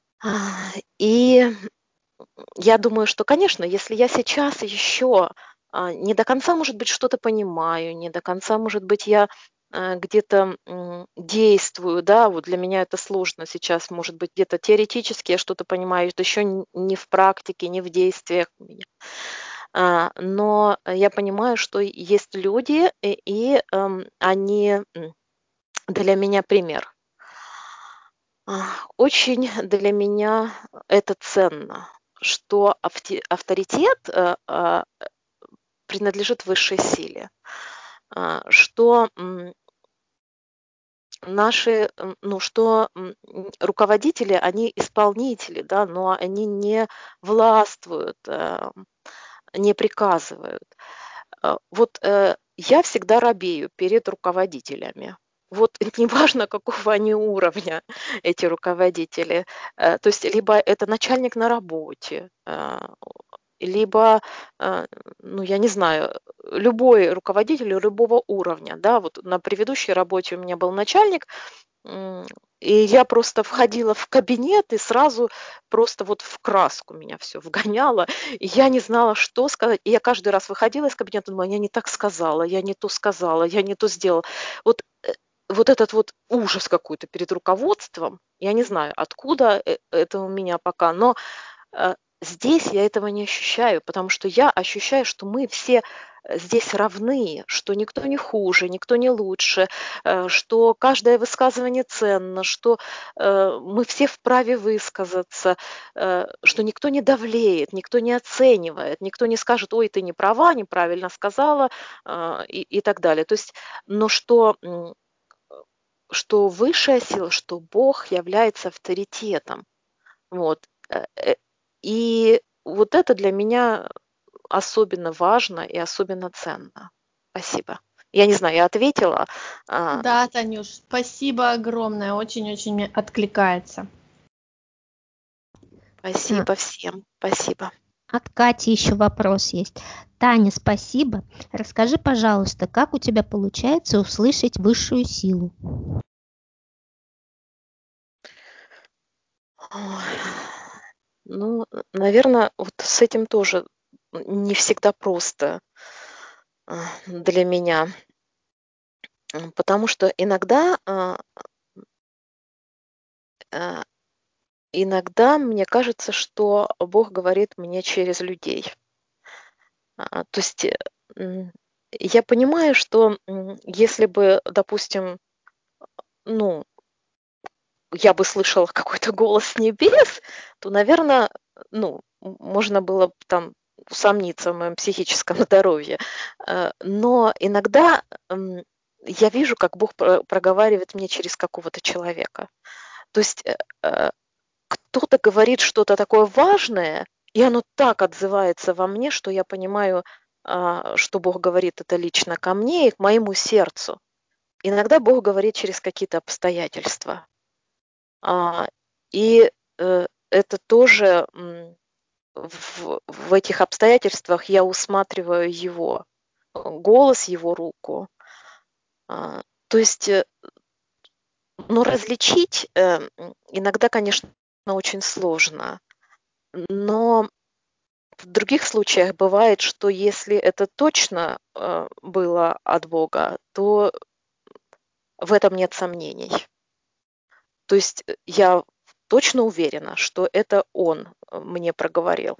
Speaker 5: а, И я думаю, что, конечно, если я сейчас еще а, не до конца, может быть, что-то понимаю, не до конца, может быть, я э, где-то м, действую, да, вот для меня это сложно сейчас, может быть, где-то теоретически я что-то понимаю, это еще н- не в практике, не в действиях у меня. А, но я понимаю, что есть люди, и, и, эм, они м, для меня пример. А, Очень для меня это ценно, что авти- авторитет э, а, принадлежит высшей силе, а, что м, наши, м, ну, что м, н- руководители, они исполнители, да, но они не властвуют, э, не приказывают. А, Вот э, я всегда робею перед руководителями. Вот неважно, какого они уровня, эти руководители. Э, То есть либо это начальник на работе, э, либо, э, ну, я не знаю, любой руководитель любого уровня, да, вот на предыдущей работе у меня был начальник, м, и я просто входила в кабинет и сразу просто вот в краску меня все вгоняло, и я не знала, что сказать. И я каждый раз выходила из кабинета, думала: "Я не так сказала, я не то сказала, я не то сделала". Вот, э, вот этот вот ужас какой-то перед руководством, я не знаю, откуда, э, это у меня пока, но Э, здесь я этого не ощущаю, потому что я ощущаю, что мы все э, здесь равны, что никто не хуже, никто не лучше, э, что каждое высказывание ценно, что э, мы все вправе высказаться, э, что никто не давлеет, никто не оценивает, никто не скажет: "Ой, ты не права, неправильно сказала", а, и, и так далее. То есть, но что, м, что высшая сила, что Бог является авторитетом. Вот. Э, э, И вот это для меня особенно важно и особенно ценно. Спасибо. Я не знаю, я ответила. А,
Speaker 2: Да, Танюш, спасибо огромное, очень-очень мне откликается.
Speaker 1: А,
Speaker 5: Спасибо всем. Спасибо.
Speaker 1: От Кати еще вопрос есть. Таня, спасибо. Расскажи, пожалуйста, как у тебя получается услышать высшую силу?
Speaker 5: Ой, Ну, наверное, вот с этим тоже не всегда просто а, для меня. М, Потому что иногда, а, а, иногда мне кажется, что Бог говорит мне через людей. А, то есть, э, м, я понимаю, что, м, если бы, допустим, ну, я бы слышала какой-то голос с небес, то, наверное, ну, м, можно было б там усомниться в моем психическом здоровье. Э, но иногда, м, я вижу, как Бог про проговаривает мне через какого-то человека. То есть, э, э, кто-то говорит что-то такое важное, и оно так отзывается во мне, что я понимаю, а, что Бог говорит это лично ко мне и к моему сердцу. Иногда Бог говорит через какие-то обстоятельства. А, и э, это тоже м, в, в этих обстоятельствах я усматриваю Его э, голос, Его руку. А, то есть, э, ну, различить э, м, иногда, конечно, очень сложно, но в других случаях бывает, что если это точно, э, было от Бога, то в этом нет сомнений. То есть, э, я точно уверена, что это Он, э, мне проговорил.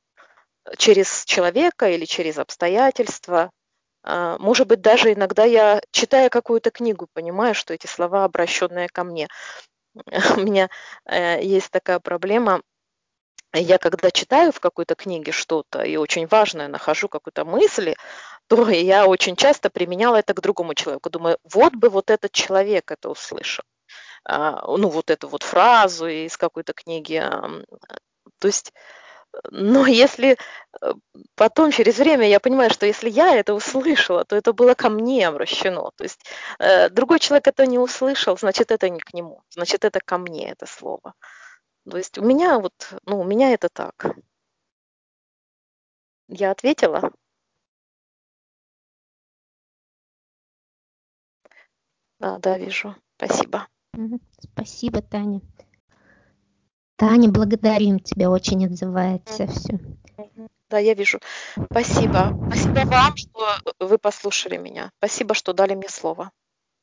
Speaker 5: Через человека или через обстоятельства. А, может быть, даже иногда я, читая какую-то книгу, понимаю, что эти слова, обращенные ко мне. У меня, э, есть такая проблема. Я когда читаю в какой-то книге что-то и очень важное нахожу какую-то мысль, то я очень часто применяла это к другому человеку. Думаю: вот бы вот этот человек это услышал. А, ну, вот эту вот фразу из какой-то книги. ам, То есть, э, но если э, потом, через время, я понимаю, что если я это услышала, то это было ко мне обращено. То есть э, другой человек это не услышал, значит, это не к нему, значит, это ко мне, это слово. То есть у меня вот, ну, у меня это так. Я ответила? Да, да, вижу. Спасибо.
Speaker 1: Мгм. Спасибо, Таня. Таня, благодарим тебя, очень отзывается
Speaker 5: Мгм.
Speaker 1: все.
Speaker 5: Мгм. да, я вижу. Спасибо. Спасибо вам, что вы послушали меня. Спасибо, что дали мне слово.